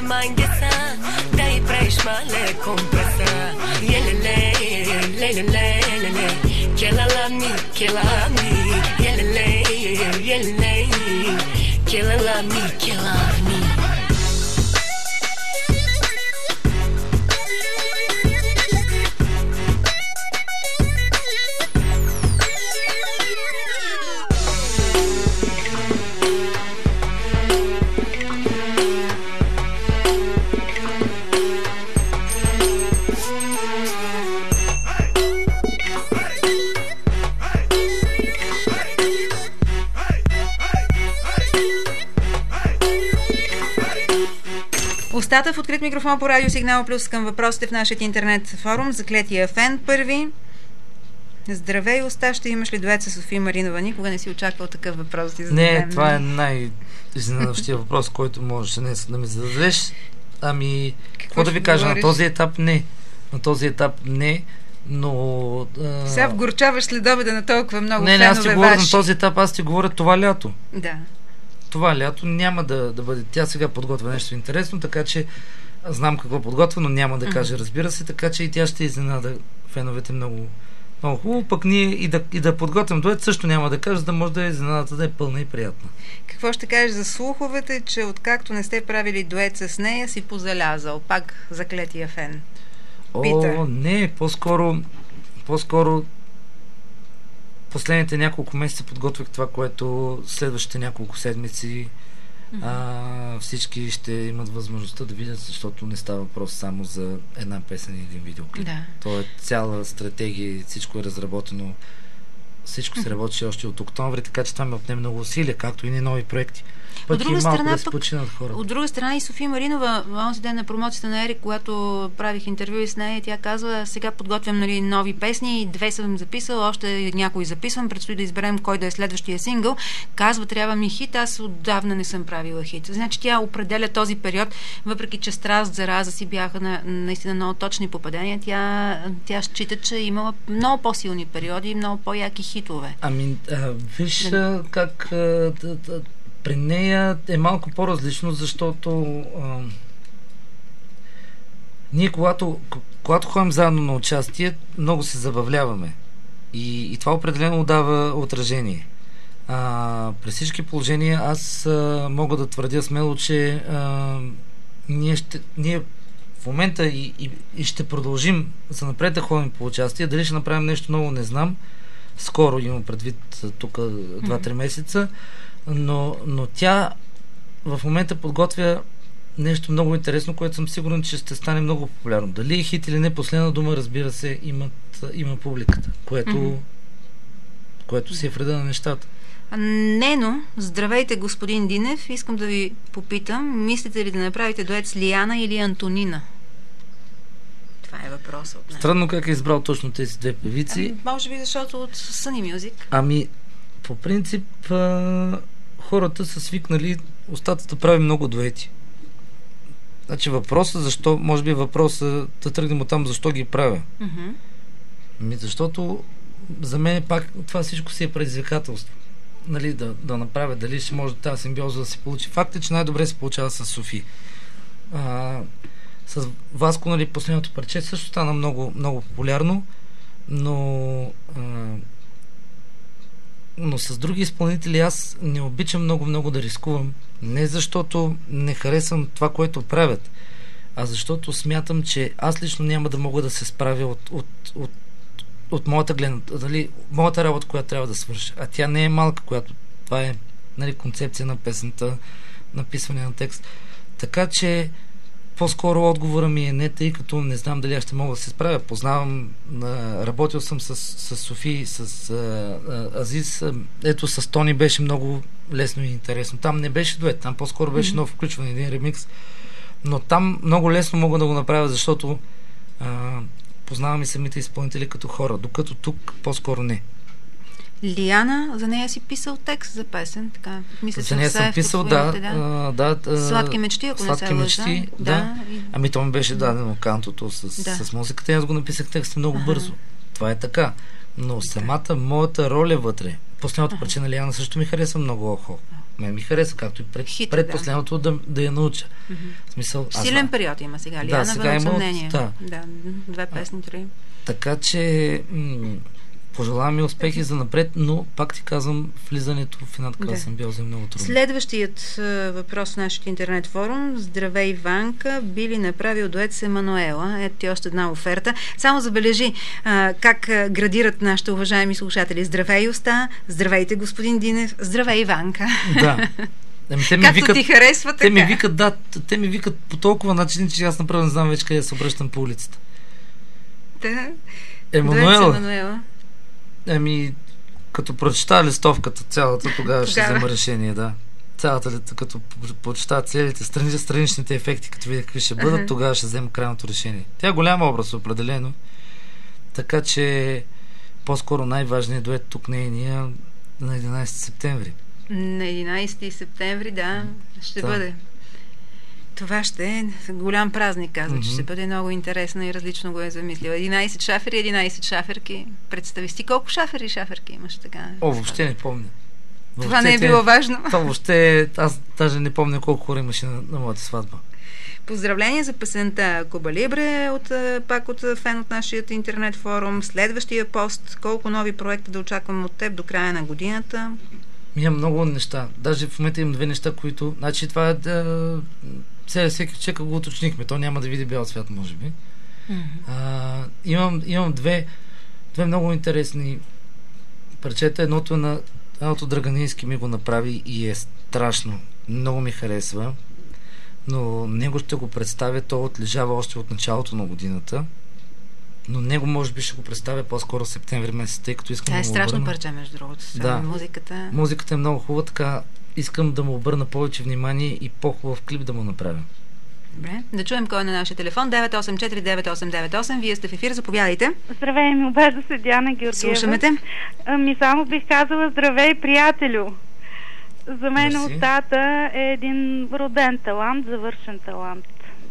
praиш male compresa. Yelele, lelele, lele, kelalami, kelami. Yelele, yelele, kelalami, kelami. Устата в открит микрофон по Радио Сигнал Плюс към въпросите в нашия интернет форум. Заклетия фен първи. Здравей, Уста, ще имаш ли дует с София Маринова? Никога не си очаквал такъв въпрос да ти зададем. Не, това е най-изненадващия въпрос, който можеш днес да ми зададеш. Ами, какво да ви кажа, на този етап не. На този етап не, но... Сега вгорчаваш следобеда на толкова много фенове. Не, аз ти говоря на този етап, аз ти говоря това лято. Да. Това лято няма да бъде. Тя сега подготвя нещо интересно, така че знам какво подготвя, но няма да каже, разбира се, така че и тя ще изненада феновете много, много хубаво. Пък ние и да подготвим дует също няма да кажа, за да може да е изненадата да е пълна и приятна. Какво ще кажеш за слуховете, че откакто не сте правили дует с нея, си позалязал? Пак заклетия фен. О, не, по-скоро последните няколко месеца подготвих това, което следващите няколко седмици всички ще имат възможността да видят, защото не става въпрос само за една песен и един видеоклип. Да. То е цяла стратегия, всичко е разработено, всичко се работи още от октомври, така че това ми отне много усилия, както и нови проекти. От друга страна, да се починат хората. От друга страна и София Маринова, онзи ден на промоцията на Ерик, когато правих интервю с нея, тя казва, сега подготвям нови песни, 2 съм записал, още някои записвам, предстои да изберем кой да е следващия сингъл. Казва, трябва ми хит, аз отдавна не съм правила хит. Значи тя определя този период, въпреки че Страст, Зараза си бяха наистина много точни попадения, тя счита, че имала много по-силни периоди и много по-яки хитове. Ами, виж как при нея е малко по-различно, защото ние когато ходим заедно на участие, много се забавляваме. И това определено дава отражение. При всички положения аз мога да твърдя смело, че ние в момента и ще продължим за напред да ходим по участие. Дали ще направим нещо ново, не знам. Скоро имам предвид тук 2-3 месеца. Но тя в момента подготвя нещо много интересно, което съм сигурен, че ще стане много популярно. Дали е хит или не, последна дума, разбира се, има публиката, което си е вреда на нещата. Нено, здравейте, господин Динев. Искам да ви попитам, мислите ли да направите дует с Лиана или Антонина? Това е въпросът от мен. Странно как е избрал точно тези две певици. Може би защото от Sunny Music. Ами, по принцип, хората са свикнали Устата да прави много дуети. Значи въпросът защо, може би въпросът да тръгнем от там, защо ги правя. Защото за мен пак това всичко си е предизвикателство. Нали, да направя, дали ще може тази симбиоза да се получи. Факт е, че най-добре се получава с Софи. С Васко, нали, последното парче също стана много, много популярно, но с други изпълнители аз не обичам много да рискувам. Не защото не харесвам това, което правят, а защото смятам, че аз лично няма да мога да се справя от моята гледна, дали, моята работа, която трябва да свърша. А тя не е малка, която това е, нали, концепция на песента, написване на текст. Така че по-скоро отговора ми е не, тъй като не знам дали аз ще мога да се справя. Познавам, работил съм с Софи, с Азиз. Ето с Тони беше много лесно и интересно. Там не беше дует, там по-скоро беше ново включване, един ремикс. Но там много лесно мога да го направя, защото познавам и самите изпълнители като хора, докато тук по-скоро не. Лиана, за нея си писал текст за песен, така. Мисля, за нея съм писал, Сладки мечти, ако не се лъжа. Да. Ами то ми беше дадено кантото с музиката. Аз го написах текста много бързо. Това е така. Но самата моята роля вътре, последната причина Лиана също ми хареса много. Мен ми хареса, както и предпоследното да я науча. В смисъл, силен период има сега. Да, сега има съмнение. Да, 2 песни, 3. Така че пожелавам ми успехи за напред, но пак ти казвам, влизането в една такава симбиоза е много трудно. Следващият въпрос в нашия интернет форум. Здравей, Ванка, би ли направил дует с Емануела? Ето ти още една оферта. Само забележи как градират нашите уважаеми слушатели. Здравей, Уста, здравейте, господин Динев, здравей, Ванка. Да. Както ти харесва, така. Те ми викат по толкова начини, че аз направо не знам вече къде се обръщам по улицата. Да. Емануела. Като прочета листовката цялата, тогава ще взема решение, да. Цялата, като прочета целите страничните ефекти, като видя какви ще бъдат, тогава ще взема крайното решение. Тя е голям образ, определено. Така че по-скоро най-важният дует тук не е на 11 септември. На 11 септември, да, ще бъде. Това ще е голям празник, казва, че ще бъде много интересно и различно го е замислил. 11 шафери, 11 шаферки. Представи си колко шафери и шаферки имаш така. Въобще не помня. Това не е било важно. Това въобще, аз даже не помня колко хора имаше на моята сватба. Поздравления за песента Куба Либре, пак от фен от нашия интернет форум. Следващия пост, колко нови проекта да очаквам от теб до края на годината? Имам много неща. Даже в момента имам 2 неща, които... Значи това е всеки човек го уточнихме. То няма да види бял свят, може би. Имам две много интересни парчета. Едното Драганински ми го направи и е страшно. Много ми харесва. Но него ще го представя. То отлежава още от началото на годината. Но него може би ще го представя по-скоро в септември месец, тъй като искам да му обърна... страшно парче, между другото. Да. Музиката... Музиката е много хубава, така искам да му обърна повече внимание и по-хубав клип да му направя. Добре. Да чуем кой е на нашия телефон. 984-9898. Вие сте в ефир. Заповядайте. Здравей, ми обажда се Диана Георгиева. Слушаме те. Само бих казала здравей, приятелю. За мен Устата е един роден талант, завършен талант.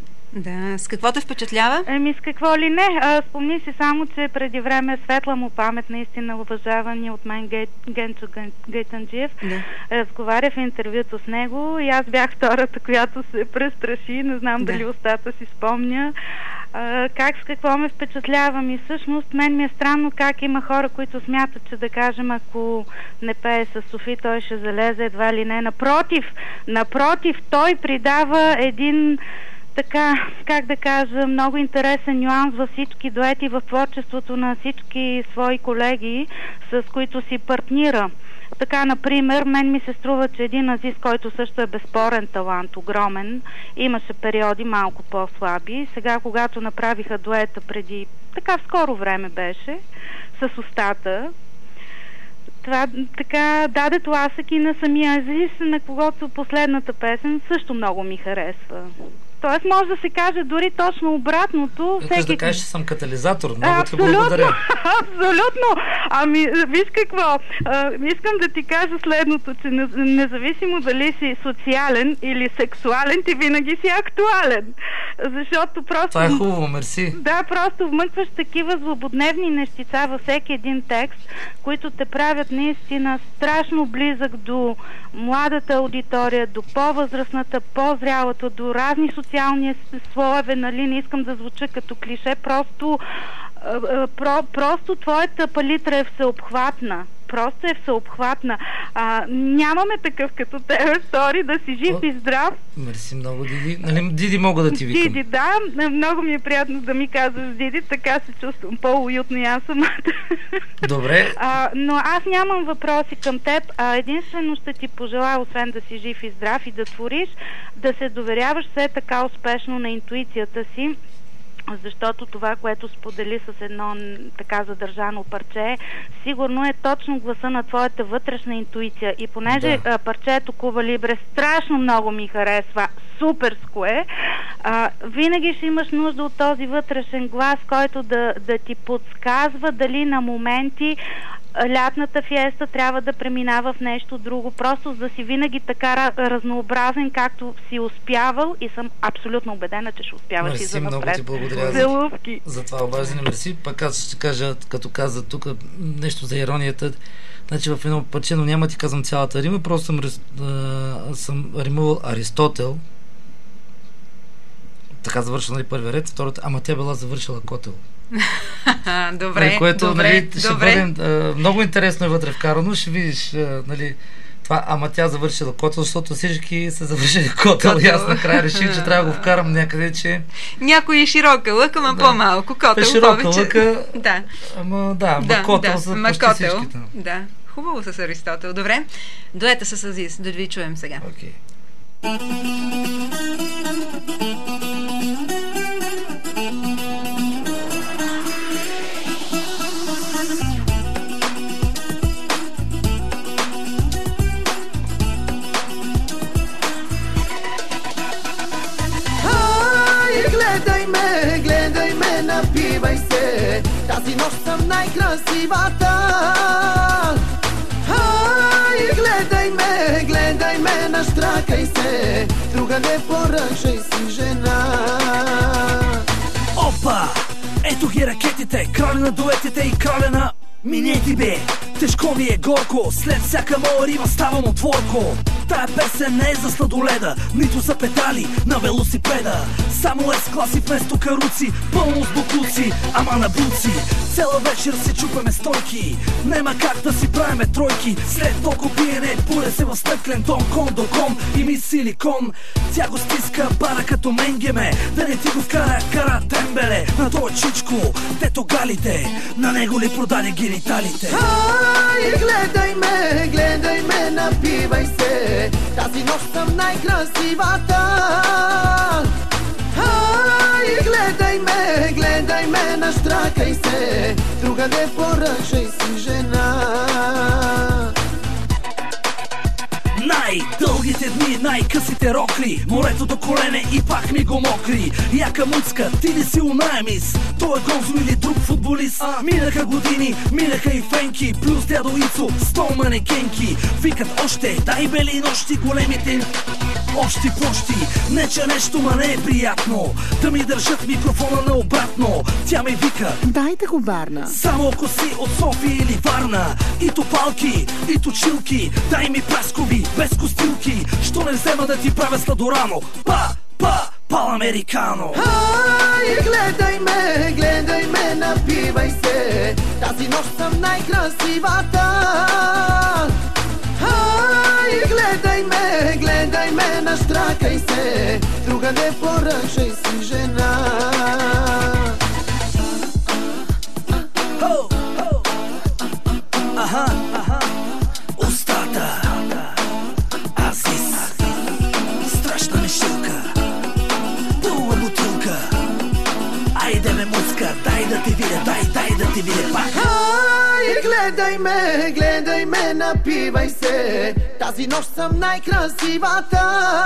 Да, с какво те впечатлява? С какво ли не. Спомни си само, че преди време светла му памет, наистина уважавани от мен Генчо Гайтанджиев, разговаря в интервюто с него и аз бях втората, която се престраши. Не знам дали Устата си спомня. С какво ме впечатлява? И всъщност мен ми е странно как има хора, които смятат, че да кажем, ако не пее с Софи, той ще залезе едва ли не. Напротив, той придава един така, как да кажа, много интересен нюанс във всички дуети, в творчеството на всички свои колеги, с които си партнира. Така, например, мен ми се струва, че един Азис, който също е безспорен талант, огромен, имаше периоди малко по-слаби. Сега, когато направиха дуета преди, така в скоро време беше, с Устата, това така даде тласък и на самия Азис, на когото последната песен също много ми харесва. Тоест може да се каже дори точно обратното. Искаш да кажеш, че съм катализатор. Много ти благодаря. Абсолютно. Виж какво. Искам да ти кажа следното, че независимо дали си социален или сексуален, ти винаги си актуален. Защото просто... Това е хубаво, мерси. Да, просто вмъкваш такива злободневни нещица във всеки един текст, които те правят наистина страшно близък до младата аудитория, до по-възрастната, по-зрялата, до разни социални слоеве, нали, не искам да звуча като клише, просто твоята палитра е всеобхватна. Просто е всеобхватна. Нямаме такъв като тебе, сори, да си жив и здрав. Мерси много, Диди. Нали, Диди мога да ти викам? Диди, да. Много ми е приятно да ми казваш Диди, така се чувствам по-уютно и аз самата. Добре. Но аз нямам въпроси към теб. Единствено ще ти пожелая, освен да си жив и здрав и да твориш, да се доверяваш все така успешно на интуицията си, защото това, което сподели с едно така задържано парче, сигурно е точно гласа на твоята вътрешна интуиция. И понеже парчето Куба Либре страшно много ми харесва, суперско е, винаги ще имаш нужда от този вътрешен глас, който да ти подсказва дали на моменти лятната фиеста трябва да преминава в нещо друго, просто да си винаги така разнообразен, както си успявал, и съм абсолютно убедена, че ще успяваш и за напред. Мерси, много ти благодаря за това обаждане. Мерси. Пак аз ще кажа, като каза тук нещо за иронията. Значи в едно парче, но няма ти казвам цялата рима, просто съм римувал Аристотел. Така завършва, нали, първия ред, втората, ама тя била завършила котел. Добре, което, добре, нали, ще добре. бъде много интересно е вътре вкарано, ще видиш, нали, това, ама тя завършила котел, защото всички са завършили котел и аз накрая реших, че трябва да го вкарам някъде, че... Някой е широка лъка, ама по-малко. Котел широка повече. лъка, Да. ама котел са почти всичките. Да. Хубаво с Аристотел. Добре. Дуета с Азис. Да ви чуем сега. Окей. Гледай ме, напивай се, тази нощ съм най-красивата. Гледай ме, наштракай се, друга не поръчай си жена. Опа! Ето ги ракетите, краля на дуетите и краля на минети бе. Тежко ми е горко, след всяка моя рима ставам отворко. Тая песен не е за сладоледа, нито за педали на велосипеда. Само С-класи вместо каруци, пълно с буклуци, ама на буци. Цела вечер си чупаме стойки, нема как да си правиме тройки. След толкова пиене, пуре се в стъклен тон, кон до кон и ми силикон. Тя го стиска бара като менгеме, да не ти го вкара кара тембеле. На тоя чичко, дето галите, на него ли продаде гениталите? Гледай ме, напивай се, тази нощ съм най-красивата. Гледай ме, наштракай се, друга не поръчай си жена. Най-дългите дни, най-късите рокли, морето до колене и пак ми го мокри. Яка муцка, ти не си унаемис, той е Гонзо или друг футболист. Минаха години, минаха и фенки, плюс дядо Ицо, 100 манекенки. Викат още, дай бели нощи, големите общи площи. Не че нещо, ма не е приятно да ми държат микрофона наобратно. Тя ми вика, дайте го Варна. само ако си от София или Варна. И топалки, и точилки, дай ми праскови, без костилки. Що не взема да ти правя сладорано? Пал-американо. Гледай ме, напивай се, тази нощ съм най-красивата. Гледай ме, наштракай се, друга не поръчай си жена. Устата Азис, страшна мешилка, пълна бутилка. Айде ме муска, дай да ти видя, дай да ти видя пак. Гледай ме, напивай се, тази нощ съм най-красивата.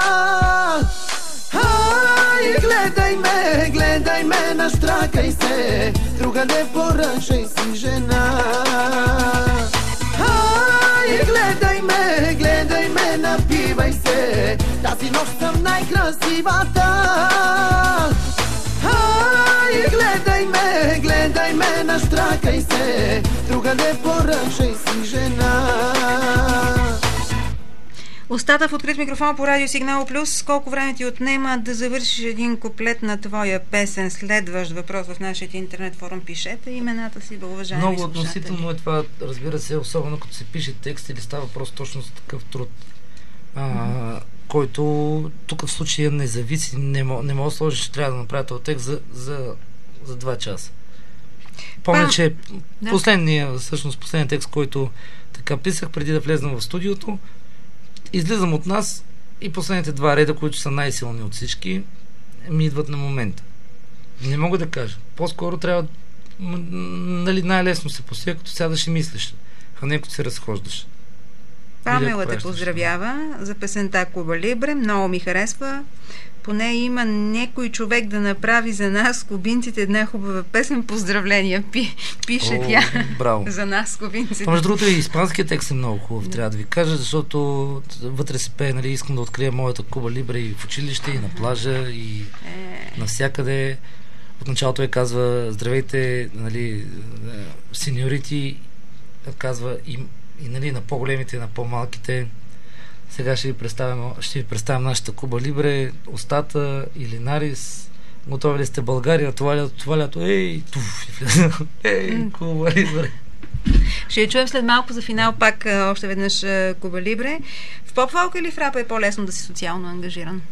Гледай ме, наштракай се, друга не поръчай си жена. Гледай ме, напивай се, тази нощ съм най-красивата. Гледай ме, наштракай се, друга не поръчай си жена. Устата в открит микрофон по Радио Сигнал Плюс. Колко време ти отнема да завършиш един куплет на твоя песен? Следващ въпрос в нашия интернет форум. Пишете имената си, уважаеми много слушатели. относително е това, разбира се, особено като се пише текст или става просто точно за такъв труд, който тук в случая не зависи, не мога да сложиш, че трябва да направя този текст за 2 часа. Помня, че последният текст, който така писах преди да влезнам в студиото, излизам от нас и последните 2 реда, които са най-силни от всички, ми идват на момента. Не мога да кажа. По-скоро трябва, нали, най-лесно се посея, като сядаш и мислиш, а не като се разхождаш. Памела те поздравява за песента Куба Либре. Много ми харесва. Поне има някой човек да направи за нас, кубинците, една хубава песен. Поздравления, пише тя. Браво. За нас, кубинците. Между другото, и испанският текст е много хубав, трябва да ви кажа, защото вътре се пее, нали, искам да открия моята Куба Либре и в училище, и на плажа, и навсякъде. От началото казва: здравейте, нали, сеньорити, казва и нали, на по-големите и на по-малките. Сега ще ви представям нашата Куба Либре, Устата и Линарис. Готови ли сте България? Това лято. Ей, Куба Либре. Ще я чуем след малко за финал пак още веднъж Куба Либре. В поп-фолк или в рапа е по-лесно да си социално ангажиран?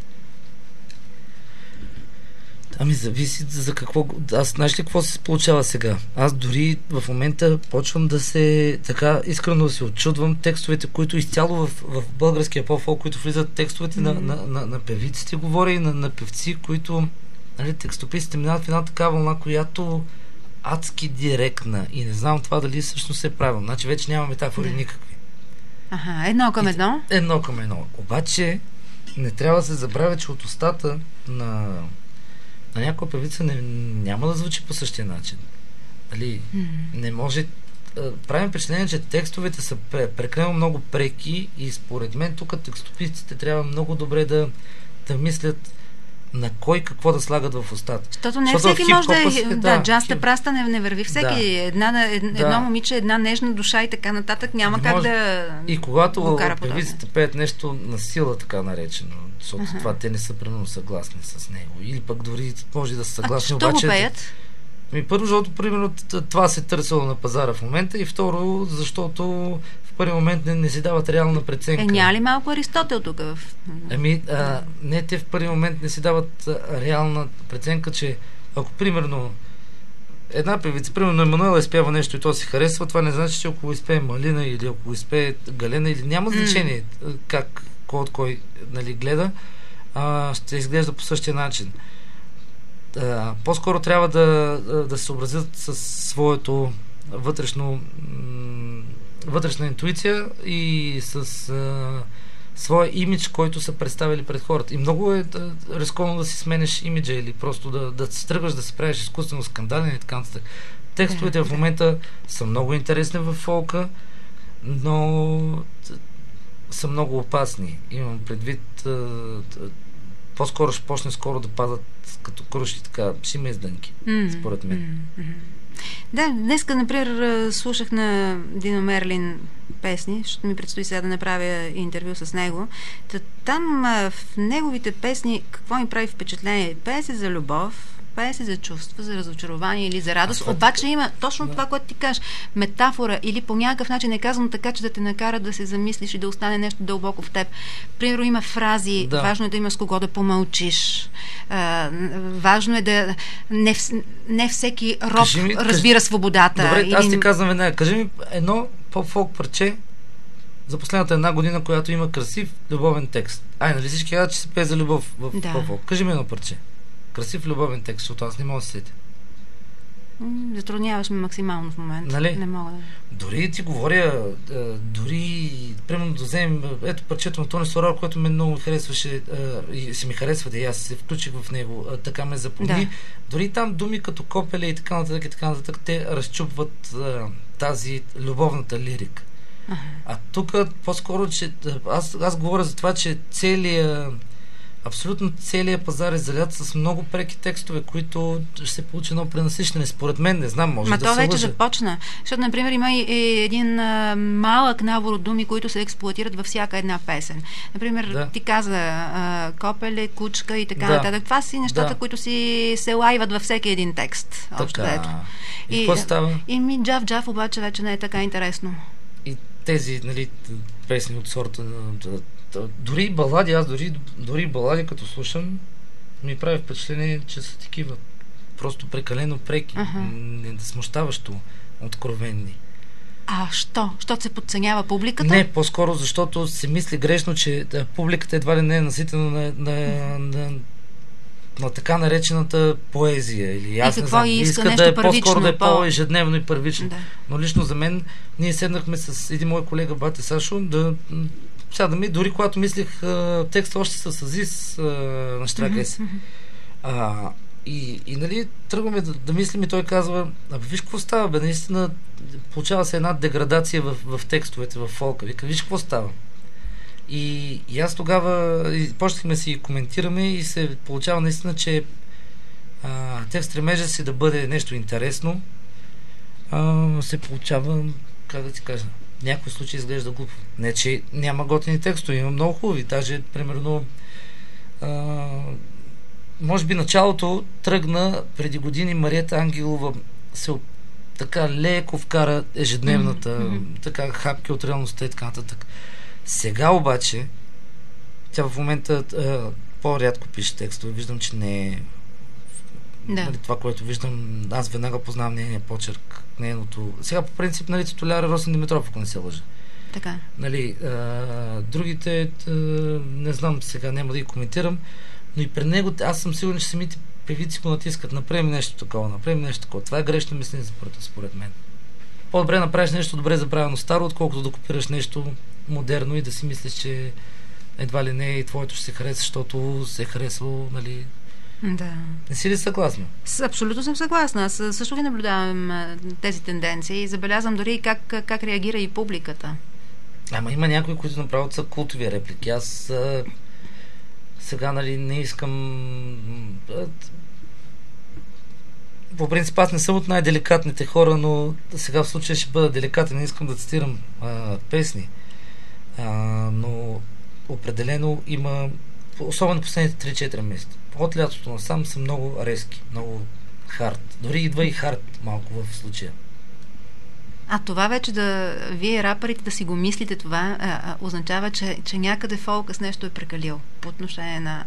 Ами зависи за какво... Аз знаеш ли какво се получава сега? Аз дори в момента почвам да се... така искрено да се отчудвам текстовете, които изцяло в българския поп-фолк, които влизат текстовете на певиците, говоря и на певци, които... Нали, текстописите минават в една така вълна, която адски директна. И не знам това дали всъщност е правилно. Значи вече няма метафори никакви. Едно към едно? Едно към едно. Обаче не трябва да се забравя, че от устата на някоя певица няма да звучи по същия начин. Нали? Не може... Правим впечатление, че текстовете са прекалено много преки и според мен тук текстописците трябва много добре да мислят на кой какво да слагат в устата. Защото не всеки може да е... джазта праста не върви всеки. Едно момиче, една нежна душа и така нататък няма как да... И когато певиците пеят нещо на сила, така наречено, защото това те не са примерно съгласни с него. Или пък дори може да са съгласни, обаче... Що го пеят? Първо, защото примерно това се търсило на пазара в момента и второ, защото в първи момент не си дават реална преценка. Няма ли малко Аристотел тук? Не, те в първи момент не си дават реална преценка, че ако примерно една певица, примерно Емануела изпява нещо и то си харесва, това не значи, че ако го изпее Малина или ако го изпее Галена, или няма значение как, кой от кой нали, гледа, ще изглежда по същия начин. По-скоро трябва да се съобразят с своето вътрешна интуиция и с своя имидж, който са представили пред хората. И много е рисковано да си сменеш имиджа или просто да се тръгваш да се правиш изкуствено скандален и така нататък. Текстовете в момента са много интересни във фолка, но са много опасни. Имам предвид по-скоро ще почне скоро да падат като круши, така, ще има издънки, според мен. Да, днеска, например, слушах на Дино Мерлин песни, защото ми предстои сега да направя интервю с него. Там в неговите песни какво ми прави впечатление? Пее се за любов, пее се за чувства, за разочарование или за радост, обаче има точно това, което ти кажеш, метафора или по някакъв начин е казано така, че да те накара да се замислиш и да остане нещо дълбоко в теб. Примерно има фрази, важно е да има с кого да помълчиш, важно е да не всеки роб разбира свободата. Добре, аз ти казвам веднага, кажи ми едно поп-фолк парче за последната една година, която има красив любовен текст. Нали всички казват, че се пее за любов в поп-фолк. Кажи ми едно парче. Красив любовен текст, защото аз не мога да се сетя. Затрудняваш ме максимално в момента. Нали? Не мога да... Дори ти говоря, примерно да вземем ето парчето на Тони Сорар, което мен много ми харесваше и си ми харесва и аз се включих в него, така ме запомни. Да. Дори там думи като копеле и така нататък, те разчупват тази любовната лирика. А тук по-скоро, че аз говоря за това, че абсолютно целият пазар е залят с много преки текстове, които ще се получи едно пренасищане. Според мен, не знам, може да се лъжа. То вече започна. Защото, например, има и един малък набор от думи, които се експлоатират във всяка една песен. Например, ти каза копеле, кучка и така нататък. Това си нещата, които се лайват във всеки един текст. Така. И какво става? И ми джав-джав обаче вече не е така интересно. И тези, нали, песни от сорта на дори балади, дори балади като слушам, ми прави впечатление, че са такива просто прекалено преки, смущаващо откровенни. Що? Що се подценява публиката? Не, по-скоро защото се мисли грешно, че публиката едва ли не е наситена на така наречената поезия. Или аз и какво иска да е първично, по-скоро да е по-ежедневно и първично. Да. Но лично за мен, ние седнахме с един мой колега Бате Сашо дори когато мислих текста още с Азис на Штракес. И нали, тръгваме да мислим и той казва, виж какво става, наистина получава се една деградация в текстовете, в фолка. Вика, виж какво става. И аз тогава почнахме си коментираме и се получава наистина, че те в стремежа си да бъде нещо интересно, се получава, как да ти кажа, някои случаи изглежда глупо. Не, че няма готини текстове, има много хубави. Даже, примерно, може би началото тръгна преди години, Мариета Ангелова се така леко вкара ежедневната, така хапки от реалността и така нататък. Сега обаче, тя в момента по-рядко пише текстове. Виждам, че не е нали, това, което виждам, аз веднага познавам нейния почерк, нейното... Сега по принцип, нали, титуляр е Росен Димитров, ако не се лъжа. Така. Нали, другите, не знам, сега няма да ги коментирам, но и пред него, аз съм сигурен, че самите певици го натискат, направим нещо такова. Това е грешно мислене според мен. По-добре направиш нещо добре забравено старо, отколкото да копираш нещо модерно и да си мислиш, че едва ли не и твоето ще се хареса, защото се е харесало, нали... Да. Не си ли съгласна? Абсолютно съм съгласна. Аз също ги наблюдавам тези тенденции и забелязвам дори как реагира и публиката. Ама има някои, които направят са култови реплики. Аз сега, нали, не искам... По принцип, аз не съм от най-деликатните хора, но сега в случая ще бъда деликатен. Не искам да цитирам песни. Но определено има, особено последните 3-4 месеца. От лятото насам са много резки, много хард. Дори идва и хард малко в случая. А това вече вие рапърите да си го мислите това, означава, че някъде фолка с нещо е прекалил по отношение на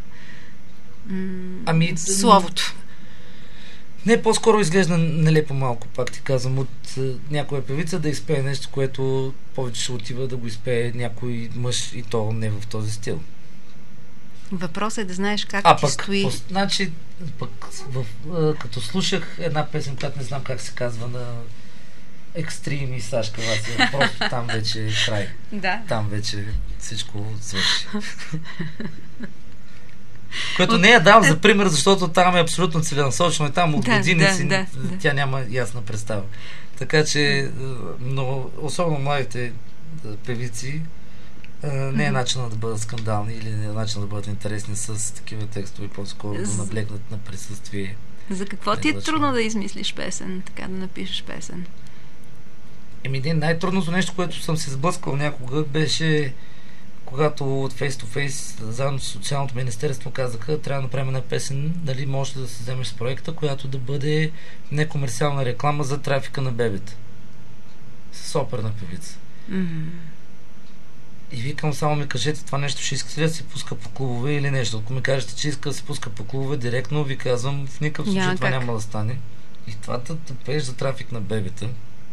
словото. Не, по-скоро изглежда нелепо малко, пак ти казвам, от някоя певица да изпее нещо, което повече ще отива да го изпее някой мъж и то не в този стил. Въпросът е да знаеш как ти стои. Значи, като слушах една песен, която не знам как се казва, на Екстрим и Сашка Васия, просто там вече е край. Да. Там вече всичко свърши. Което не я давам за пример, защото там е абсолютно целенасочено и там от години тя няма ясна представа. Така че, особено младите певици, не е начинът да бъдат скандални или не е начинът да бъдат интересни с такива текстове, по-скоро да наблегнат на присъствие. За какво ти е трудно да измислиш песен, така да напишеш песен? Най-трудното нещо, което съм се сблъскал някога, беше когато от Face to Face, заедно с Социалното министерство, казаха, трябва да направим една песен, дали можеш да се вземеш с проекта, която да бъде некомерциална реклама за трафика на бебета. С оперна певица. И викам, само ми кажете, това нещо ще искате ли да се пуска по клубове или нещо? Ако ми кажете, че иска да се пуска по клубове, директно ви казвам, в никакъв случай това няма да стане. И това да пееш за трафик на бебета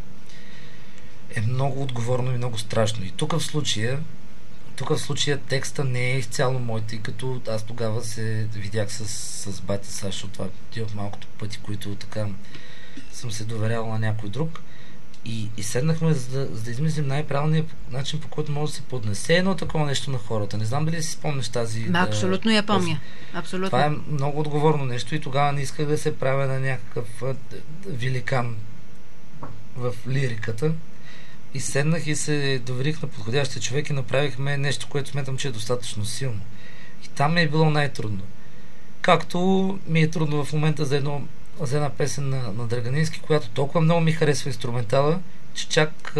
е много отговорно и много страшно. И тук в случая текста не е изцяло мой, тъй като аз тогава се видях с батя Сашо, това е от малкото пъти, които така съм се доверял на някой друг. И седнахме за да измислим най-правилния начин, по който може да се поднесе едно такова нещо на хората. Не знам дали си спомнеш тази... Абсолютно я помня. Абсолютно. Това е много отговорно нещо и тогава не исках да се правя на някакъв великан в лириката. И седнах и се доверих на подходящия човек и направихме нещо, което смятам, че е достатъчно силно. И там ми е било най-трудно. Както ми е трудно в момента за една песен на Драганински, която толкова много ми харесва инструментала, че чак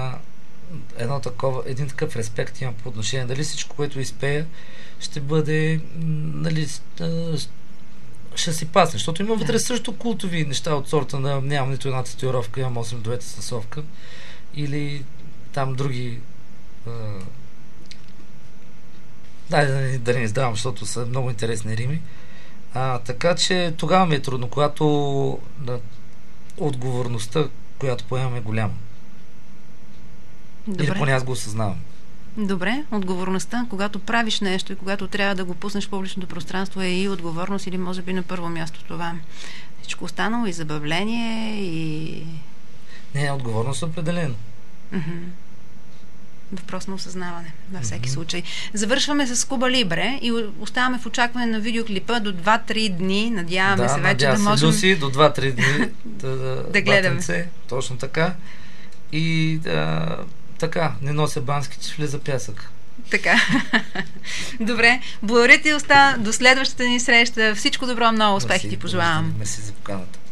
един такъв респект имам по отношение. Дали всичко, което изпея, ще бъде, нали, ще си пасне, защото има вътре също култови неща от сорта на нямам нито една татуировка, имам 8 дуета с совка. Или там други да не издавам, защото са много интересни рими. Така че тогава ми е трудно, когато отговорността, която поемам, е голяма. Добре. Или поне аз го осъзнавам. Добре, отговорността, когато правиш нещо и когато трябва да го пуснеш в публичното пространство, е и отговорност, или може би на първо място това. Всичко останало и забавление, и... Не, отговорност определено. Въпрос на осъзнаване, във всеки случай. Завършваме с Куба Либре и оставаме в очакване на видеоклипа до 2-3 дни. Надяваме се вече да можем... Люси, до 2-3 дни да гледаме. Батенце, точно така. И така, не нося бански, че влиза пясък. Така. Добре. Благодаря ти, до следващата ни среща. Всичко добро, много успехи ти пожелавам. Мерси за поканата.